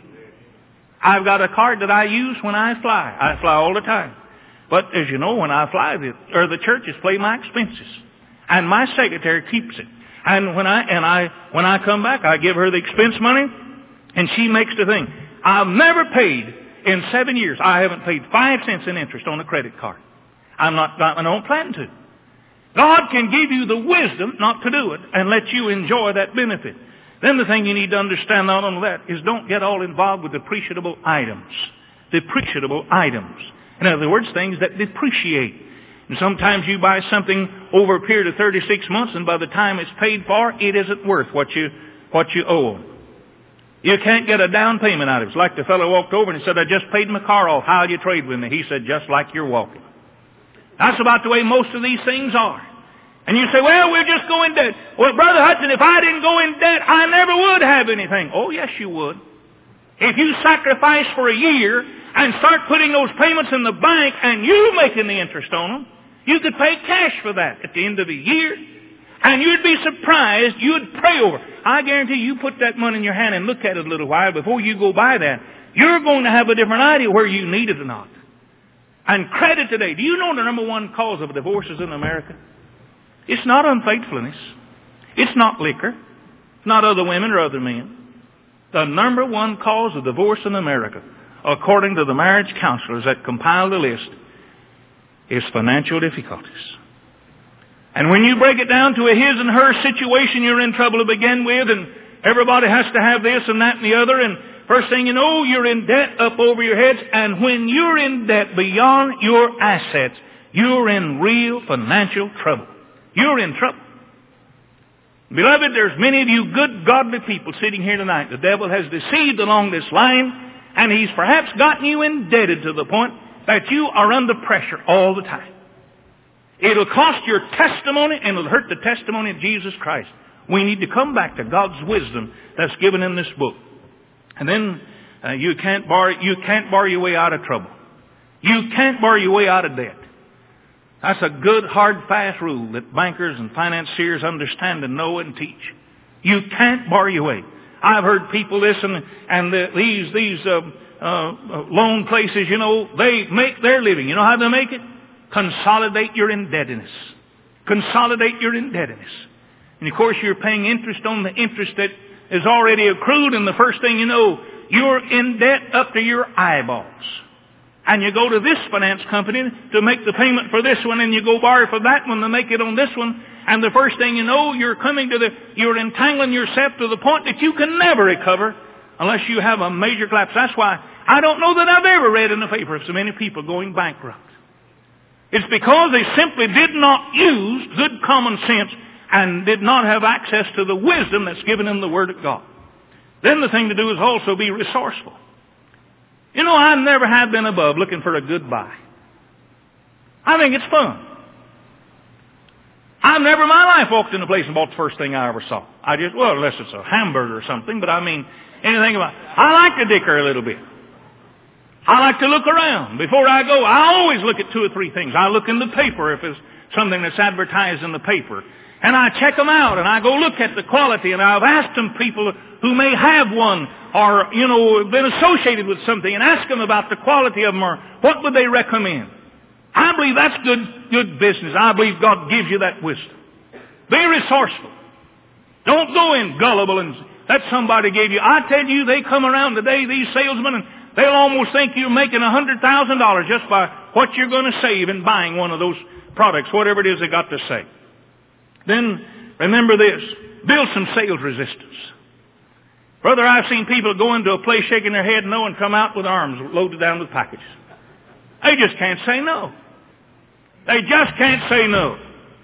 I've got a card that I use when I fly. I fly all the time. But as you know, when I fly, the, or the churches pay my expenses. And my secretary keeps it. And when I, and I, when I come back, I give her the expense money, and she makes the thing. I've never paid, in seven years, I haven't paid five cents in interest on a credit card. I'm not, I don't plan to. God can give you the wisdom not to do it and let you enjoy that benefit. Then the thing you need to understand not only that is don't get all involved with depreciable items. Depreciable items. In other words, things that depreciate. And sometimes you buy something over a period of thirty-six months, and by the time it's paid for, it isn't worth what you what you owe. You can't get a down payment out of it. It's like the fellow walked over and he said, I just paid my car off. How'd you trade with me? He said, just like you're walking. That's about the way most of these things are. And you say, well, we'll just go in debt. Well, Brother Hudson, if I didn't go in debt, I never would have anything. Oh, yes, you would. If you sacrifice for a year and start putting those payments in the bank and you making the interest on them, you could pay cash for that at the end of the year. And you'd be surprised, you'd pray over. I guarantee you put that money in your hand and look at it a little while before you go buy that. You're going to have a different idea whether you need it or not. And credit today. Do you know the number one cause of divorces in America? It's not unfaithfulness. It's not liquor. Not other women or other men. The number one cause of divorce in America, according to the marriage counselors that compiled the list, is financial difficulties. And when you break it down to a his and her situation, you're in trouble to begin with, and everybody has to have this and that and the other, and first thing you know, you're in debt up over your heads, and when you're in debt beyond your assets, you're in real financial trouble. You're in trouble. Beloved, there's many of you good, godly people sitting here tonight. The devil has deceived along this line, and he's perhaps gotten you indebted to the point that you are under pressure all the time. It'll cost your testimony, and it'll hurt the testimony of Jesus Christ. We need to come back to God's wisdom that's given in this book. And then uh, you can't borrow, you can't borrow your way out of trouble. You can't borrow your way out of debt. That's a good, hard, fast rule that bankers and financiers understand and know and teach. You can't borrow your way. I've heard people listen, and the, these these uh, uh, loan places, you know, they make their living. You know how they make it? Consolidate your indebtedness. Consolidate your indebtedness. And of course, you're paying interest on the interest that is already accrued, and the first thing you know, you're in debt up to your eyeballs. And you go to this finance company to make the payment for this one, and you go borrow for that one to make it on this one. And the first thing you know, you're coming to the, you're entangling yourself to the point that you can never recover unless you have a major collapse. That's why I don't know that I've ever read in the paper of so many people going bankrupt. It's because they simply did not use good common sense and did not have access to the wisdom that's given in the Word of God. Then the thing to do is also be resourceful. You know, I never have been above looking for a good buy. I think it's fun. I've never in my life walked in a place and bought the first thing I ever saw. I just, well, unless it's a hamburger or something, but I mean, anything about, I like to dicker a little bit. I like to look around. Before I go, I always look at two or three things. I look in the paper if it's something that's advertised in the paper. And I check them out and I go look at the quality, and I've asked them people who may have one or, you know, been associated with something, and ask them about the quality of them or what would they recommend. I believe that's good, good business. I believe God gives you that wisdom. Be resourceful. Don't go in gullible and let somebody give you. I tell you, they come around today, these salesmen, and they'll almost think you're making a hundred thousand dollars just by what you're going to save in buying one of those products, whatever it is they got to say. Then remember this: build some sales resistance. Brother, I've seen people go into a place shaking their head no and come out with arms loaded down with packages. They just can't say no. They just can't say no.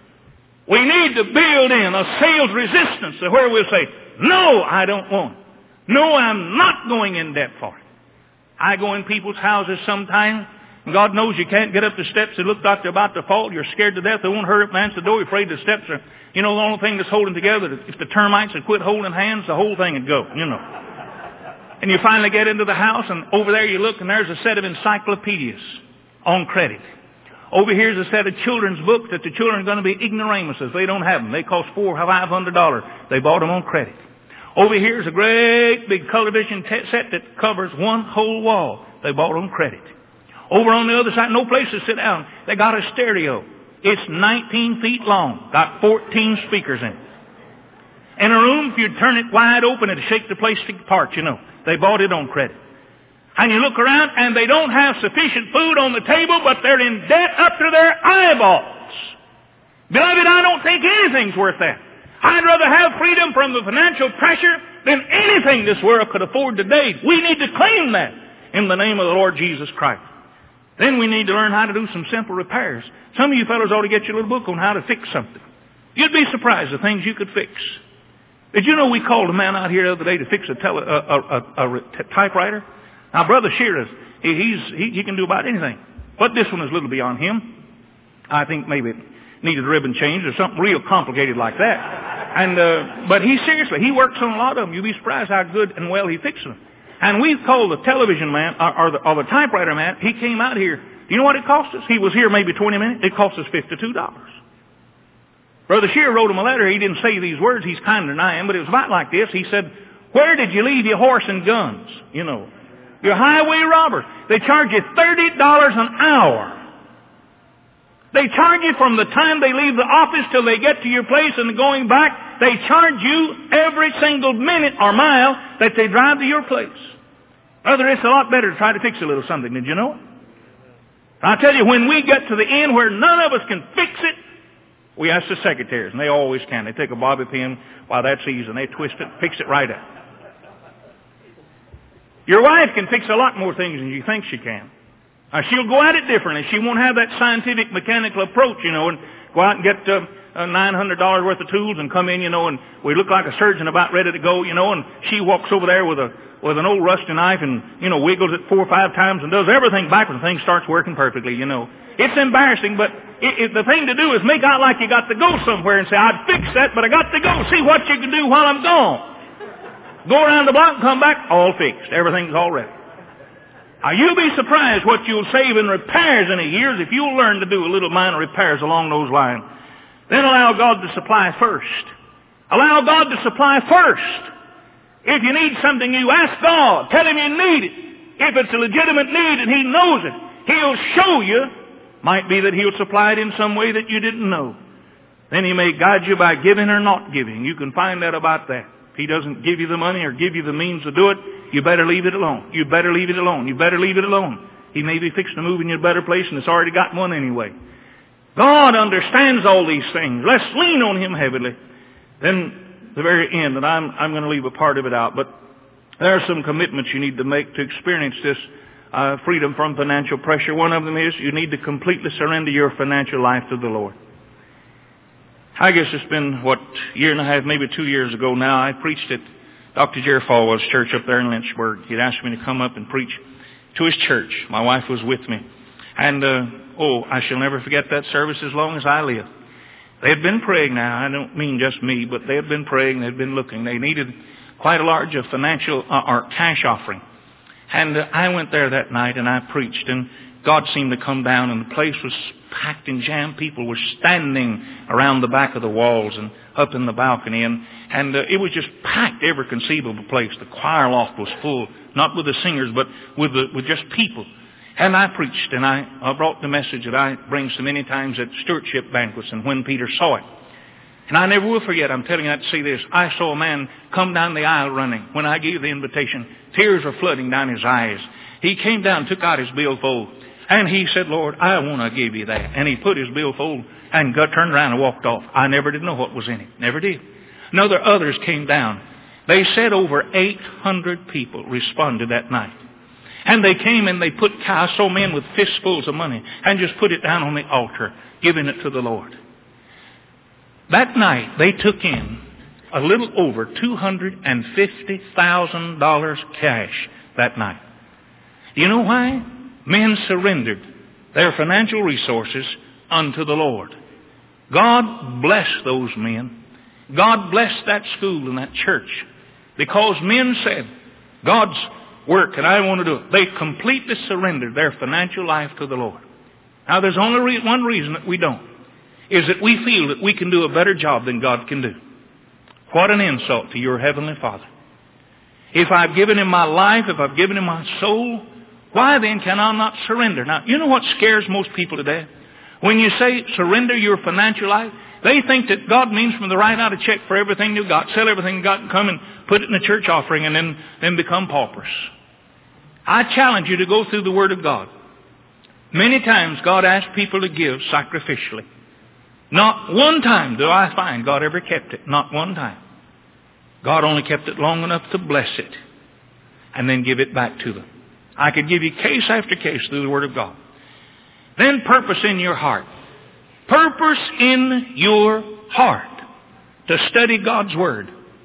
We need to build in a sales resistance to where we'll say, no, I don't want it. No, I'm not going in debt for it. I go in people's houses sometimes, and God knows you can't get up the steps. They look like they're about to fall. You're scared to death. They won't hurry up and answer the door. You're afraid the steps are, you know, the only thing that's holding together. If the termites would quit holding hands, the whole thing would go, you know. And you finally get into the house, and over there you look, and there's a set of encyclopedias on credit. Over here's a set of children's books that the children are going to be ignoramuses. They don't have them. They cost four or five hundred dollars. They bought them on credit. Over here's a great big television t- set that covers one whole wall. They bought on credit. Over on the other side, no place to sit down. They got a stereo. It's nineteen feet long. Got fourteen speakers in it. In a room, if you turn it wide open, it'll shake the place apart, you know. They bought it on credit. And you look around, and they don't have sufficient food on the table, but they're in debt up to their eyeballs. Beloved, I don't think anything's worth that. I'd rather have freedom from the financial pressure than anything this world could afford today. We need to claim that in the name of the Lord Jesus Christ. Then we need to learn how to do some simple repairs. Some of you fellows ought to get your little book on how to fix something. You'd be surprised the things you could fix. Did you know we called a man out here the other day to fix a, tele, a, a, a, a typewriter? Now, Brother Shearers, he, he's, he, he can do about anything. But this one is a little beyond him. I think maybe it needed a ribbon change or something real complicated like that. And uh, but he seriously, he works on a lot of them. You'd be surprised how good and well he fixes them. And we've called the television man, or, or, the, or the typewriter man. He came out here. Do you know what it cost us? He was here maybe twenty minutes. It cost us fifty-two dollars. Brother Shearer wrote him a letter. He didn't say these words. He's kinder than I am, but it was about like this. He said, where did you leave your horse and guns? You know, your highway robbers. They charge you thirty dollars an hour. They charge you from the time they leave the office till they get to your place and going back. They charge you every single minute or mile that they drive to your place. Brother, it's a lot better to try to fix a little something. Did you know it? I tell you, when we get to the end where none of us can fix it, we ask the secretaries, and they always can. They take a bobby pin while that's easy, and they twist it, fix it right up. Your wife can fix a lot more things than you think she can. Now, she'll go at it differently. She won't have that scientific, mechanical approach, you know, and go out and get uh, uh, nine hundred dollars worth of tools and come in, you know, and we look like a surgeon about ready to go, you know, and she walks over there with a with an old rusty knife and, you know, wiggles it four or five times and does everything backwards and things starts working perfectly, you know. It's embarrassing, but it, it, the thing to do is make out like you got to go somewhere and say, I'd fix that, but I got to go. See what you can do while I'm gone. Go around the block and come back, all fixed. Everything's all ready. Now, you'll be surprised what you'll save in repairs in a year if you'll learn to do a little minor repairs along those lines. Then allow God to supply first. Allow God to supply first. If you need something, you ask God. Tell Him you need it. If it's a legitimate need and He knows it, He'll show you. Might be that He'll supply it in some way that you didn't know. Then He may guide you by giving or not giving. You can find out about that. If He doesn't give you the money or give you the means to do it, you better leave it alone. You better leave it alone. You better leave it alone. He may be fixing to move in you a better place and it's already got one anyway. God understands all these things. Let's lean on Him heavily. Then the very end, and I'm, I'm going to leave a part of it out, but there are some commitments you need to make to experience this uh, freedom from financial pressure. One of them is you need to completely surrender your financial life to the Lord. I guess it's been, what, a year and a half, maybe two years ago now, I preached at Doctor Jerry Falwell's church up there in Lynchburg. He'd asked me to come up and preach to his church. My wife was with me. And uh, Oh, I shall never forget that service as long as I live. They had been praying now. I don't mean just me, but they had been praying. They had been looking. They needed quite a large financial uh, or cash offering. And uh, I went there that night and I preached. And God seemed to come down and the place was packed and jammed. People were standing around the back of the walls and up in the balcony. And, and uh, it was just packed, every conceivable place. The choir loft was full, not with the singers, but with, the, with just people. And I preached, and I, I brought the message that I bring so many times at stewardship banquets and when Peter saw it. And I never will forget, I'm telling you, I'd see this. I saw a man come down the aisle running. When I gave the invitation, tears were flooding down his eyes. He came down, took out his billfold, and he said, Lord, I want to give you that. And he put his billfold and got turned around and walked off. I never did know what was in it. Never did. Another others came down. They said over eight hundred people responded that night. And they came and they put, I saw men with fistfuls of money and just put it down on the altar, giving it to the Lord. That night, they took in a little over two hundred fifty thousand dollars cash that night. You know why? Men surrendered their financial resources unto the Lord. God blessed those men. God blessed that school and that church because men said, God's work and I want to do it. They completely surrendered their financial life to the Lord. Now there's only re- one reason that we don't, is that we feel that we can do a better job than God can do. What an insult to your Heavenly Father. If I've given Him my life, if I've given Him my soul, why then can I not surrender? Now, you know what scares most people today? When you say surrender your financial life, they think that God means from the write out a check for everything you've got, sell everything you've got and come and put it in a church offering and then, then become paupers. I challenge you to go through the Word of God. Many times God asks people to give sacrificially. Not one time do I find God ever kept it. Not one time. God only kept it long enough to bless it and then give it back to them. I could give you case after case through the Word of God. Then purpose in your heart. Purpose in your heart to study God's Word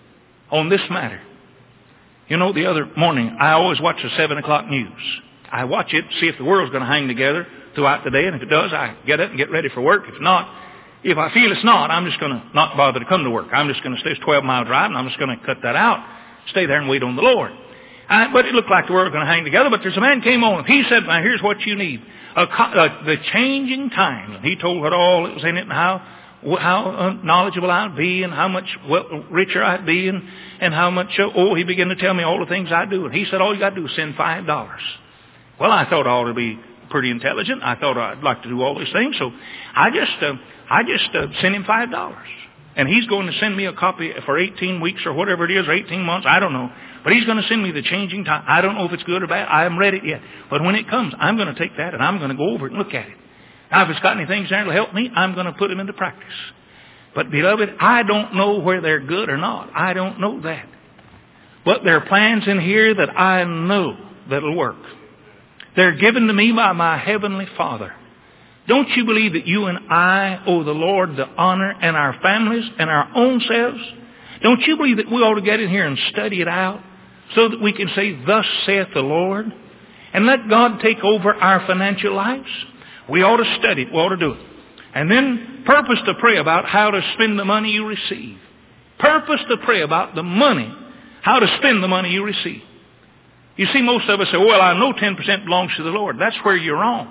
on this matter. You know, the other morning, I always watch the seven o'clock news. I watch it, see if the world's going to hang together throughout the day, and if it does, I get up and get ready for work. If not, if I feel it's not, I'm just going to not bother to come to work. I'm just going to stay. It's a twelve mile drive, and I'm just going to cut that out. Stay there and wait on the Lord. Uh, but it looked like the world was going to hang together. But there's a man came on, and he said, now here's what you need. A co- uh, the changing times. And he told what all that was in it and how how knowledgeable I'd be and how much well, richer I'd be and, and how much, uh, oh, he began to tell me all the things I do. And he said, all you got to do is send five dollars. Well, I thought I ought to be pretty intelligent. I thought I'd like to do all these things. So I just, uh, I just uh, sent him five dollars. And he's going to send me a copy for eighteen weeks or whatever it is, or eighteen months, I don't know. But he's going to send me the changing time. I don't know if it's good or bad. I haven't read it yet. But when it comes, I'm going to take that and I'm going to go over it and look at it. Now, if it's got any things there that'll help me, I'm going to put them into practice. But, beloved, I don't know where they're good or not. I don't know that. But there are plans in here that I know that'll work. They're given to me by my Heavenly Father. Don't you believe that you and I owe the Lord the honor and our families and our own selves? Don't you believe that we ought to get in here and study it out so that we can say, thus saith the Lord, and let God take over our financial lives? We ought to study it. We ought to do it. And then purpose to pray about how to spend the money you receive. Purpose to pray about the money, how to spend the money you receive. You see, most of us say, well, I know ten percent belongs to the Lord. That's where you're wrong.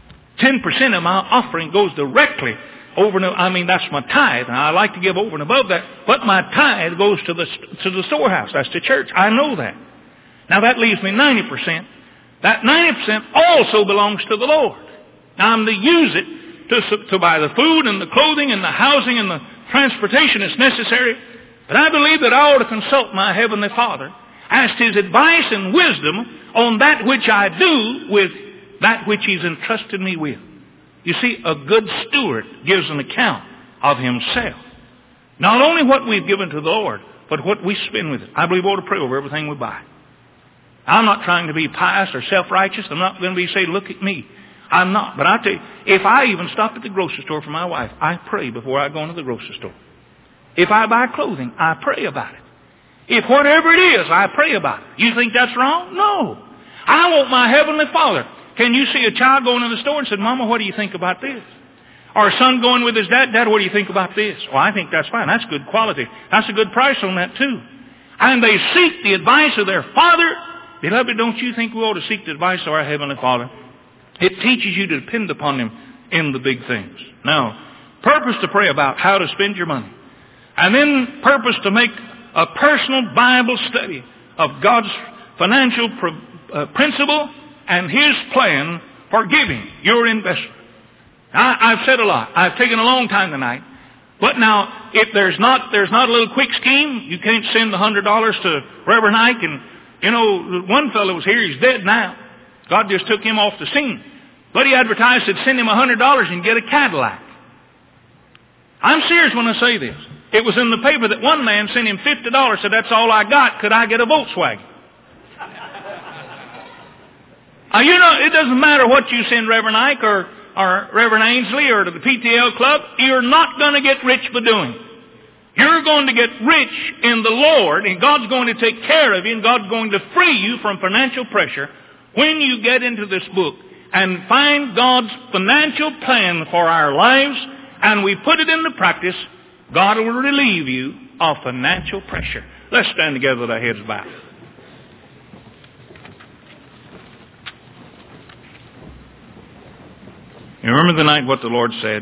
ten percent of my offering goes directly over and I mean, that's my tithe. And I like to give over and above that. But my tithe goes to the, to the storehouse. That's the church. I know that. Now that leaves me ninety percent. That ninety percent also belongs to the Lord. Now I'm to use it to, to buy the food and the clothing and the housing and the transportation that's necessary. But I believe that I ought to consult my Heavenly Father, ask His advice and wisdom on that which I do with that which He's entrusted me with. You see, a good steward gives an account of himself. Not only what we've given to the Lord, but what we spend with it. I believe we ought to pray over everything we buy. I'm not trying to be pious or self-righteous. I'm not going to be say, look at me. I'm not. But I tell you, if I even stop at the grocery store for my wife, I pray before I go into the grocery store. If I buy clothing, I pray about it. If whatever it is, I pray about it. You think that's wrong? No. I want my Heavenly Father Can you see a child going in the store and said, Mama, what do you think about this? Or a son going with his dad, Dad, what do you think about this? Well, I think that's fine. That's good quality. That's a good price on that too. And they seek the advice of their father. Beloved, don't you think we ought to seek the advice of our Heavenly Father? It teaches you to depend upon Him in the big things. Now, purpose to pray about how to spend your money. And then purpose to make a personal Bible study of God's financial pr- uh, principle and His plan for giving your investment. I, I've said a lot. I've taken a long time tonight. But now, if there's not there's not a little quick scheme, you can't send the hundred dollars to Reverend Ike. And, you know, one fellow was here. He's dead now. God just took him off the scene. But he advertised, said, send him a hundred dollars and get a Cadillac. I'm serious when I say this. It was in the paper that one man sent him fifty dollars, said, that's all I got. Could I get a Volkswagen? Now, you know, it doesn't matter what you send Reverend Ike or, or Reverend Ainsley or to the P T L club. You're not going to get rich by doing it. You're going to get rich in the Lord, and God's going to take care of you, and God's going to free you from financial pressure when you get into this book and find God's financial plan for our lives, and we put it into practice. God will relieve you of financial pressure. Let's stand together with our heads bowed. You remember the night what the Lord said?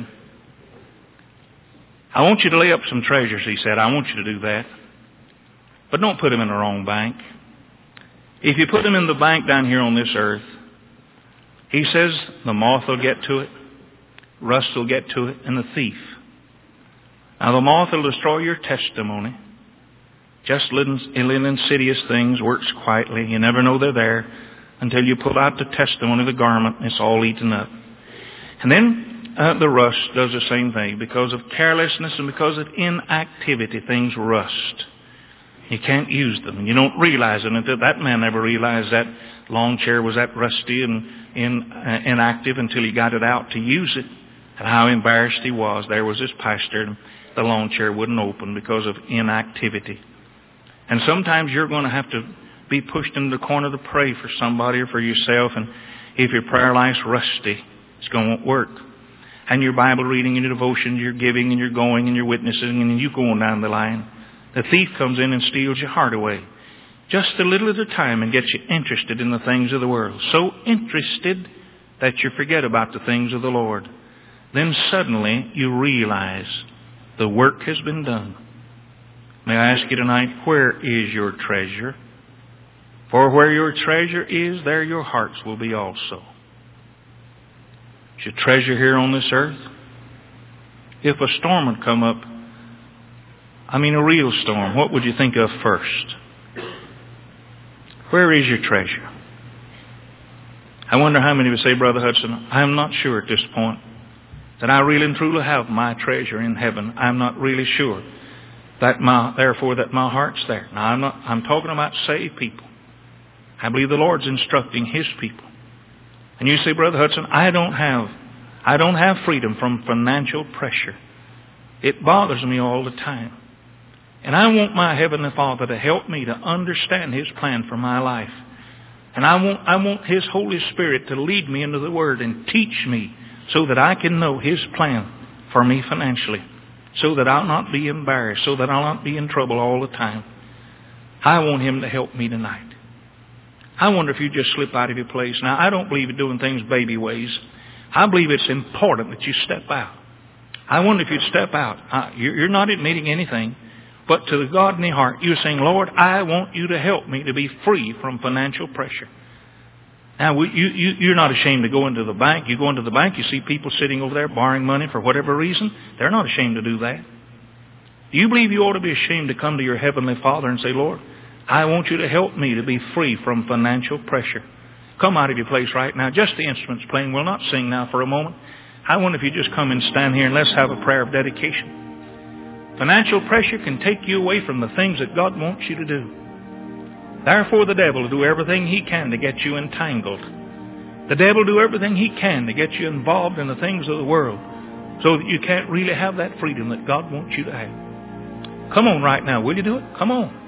I want you to lay up some treasures, He said. I want you to do that. But don't put them in the wrong bank. If you put them in the bank down here on this earth, He says the moth will get to it, rust will get to it, and the thief. Now the moth will destroy your testimony. Just little, little insidious things, works quietly. You never know they're there until you pull out the testimony of the garment and it's all eaten up. And then uh, the rust does the same thing. Because of carelessness and because of inactivity, things rust. You can't use them. You don't realize it until that man never realized that lawn chair was that rusty and in, uh, inactive until he got it out to use it. And how embarrassed he was. There was this pastor and the lawn chair wouldn't open because of inactivity. And sometimes you're going to have to be pushed into the corner to pray for somebody or for yourself. And if your prayer life's rusty, it's going to work. And your Bible reading and your devotions, your giving and your going and your witnessing and you going down the line. The thief comes in and steals your heart away. Just a little at a time and gets you interested in the things of the world. So interested that you forget about the things of the Lord. Then suddenly you realize the work has been done. May I ask you tonight, where is your treasure? For where your treasure is, there your hearts will be also. Is your treasure here on this earth? If a storm would come up, I mean a real storm, what would you think of first? Where is your treasure? I wonder how many would say, Brother Hudson, I'm not sure at this point that I really and truly have my treasure in heaven. I'm not really sure that my, therefore that my heart's there. Now I'm not, I'm talking about saved people. I believe the Lord's instructing His people. And you say, Brother Hudson, I don't have, I don't have freedom from financial pressure. It bothers me all the time. And I want my Heavenly Father to help me to understand His plan for my life. And I want, I want His Holy Spirit to lead me into the Word and teach me so that I can know His plan for me financially. So that I'll not be embarrassed. So that I'll not be in trouble all the time. I want Him to help me tonight. I wonder if you just slip out of your place. Now, I don't believe in doing things baby ways. I believe it's important that you step out. I wonder if you'd step out. Uh, you're not admitting anything. But to the God in your heart, you're saying, Lord, I want you to help me to be free from financial pressure. Now, you, you, you're not ashamed to go into the bank. You go into the bank, you see people sitting over there borrowing money for whatever reason. They're not ashamed to do that. Do you believe you ought to be ashamed to come to your Heavenly Father and say, Lord, I want you to help me to be free from financial pressure. Come out of your place right now. Just the instruments playing. We'll not sing now for a moment. I wonder if you just come and stand here and let's have a prayer of dedication. Financial pressure can take you away from the things that God wants you to do. Therefore, the devil will do everything he can to get you entangled. The devil will do everything he can to get you involved in the things of the world so that you can't really have that freedom that God wants you to have. Come on right now. Will you do it? Come on.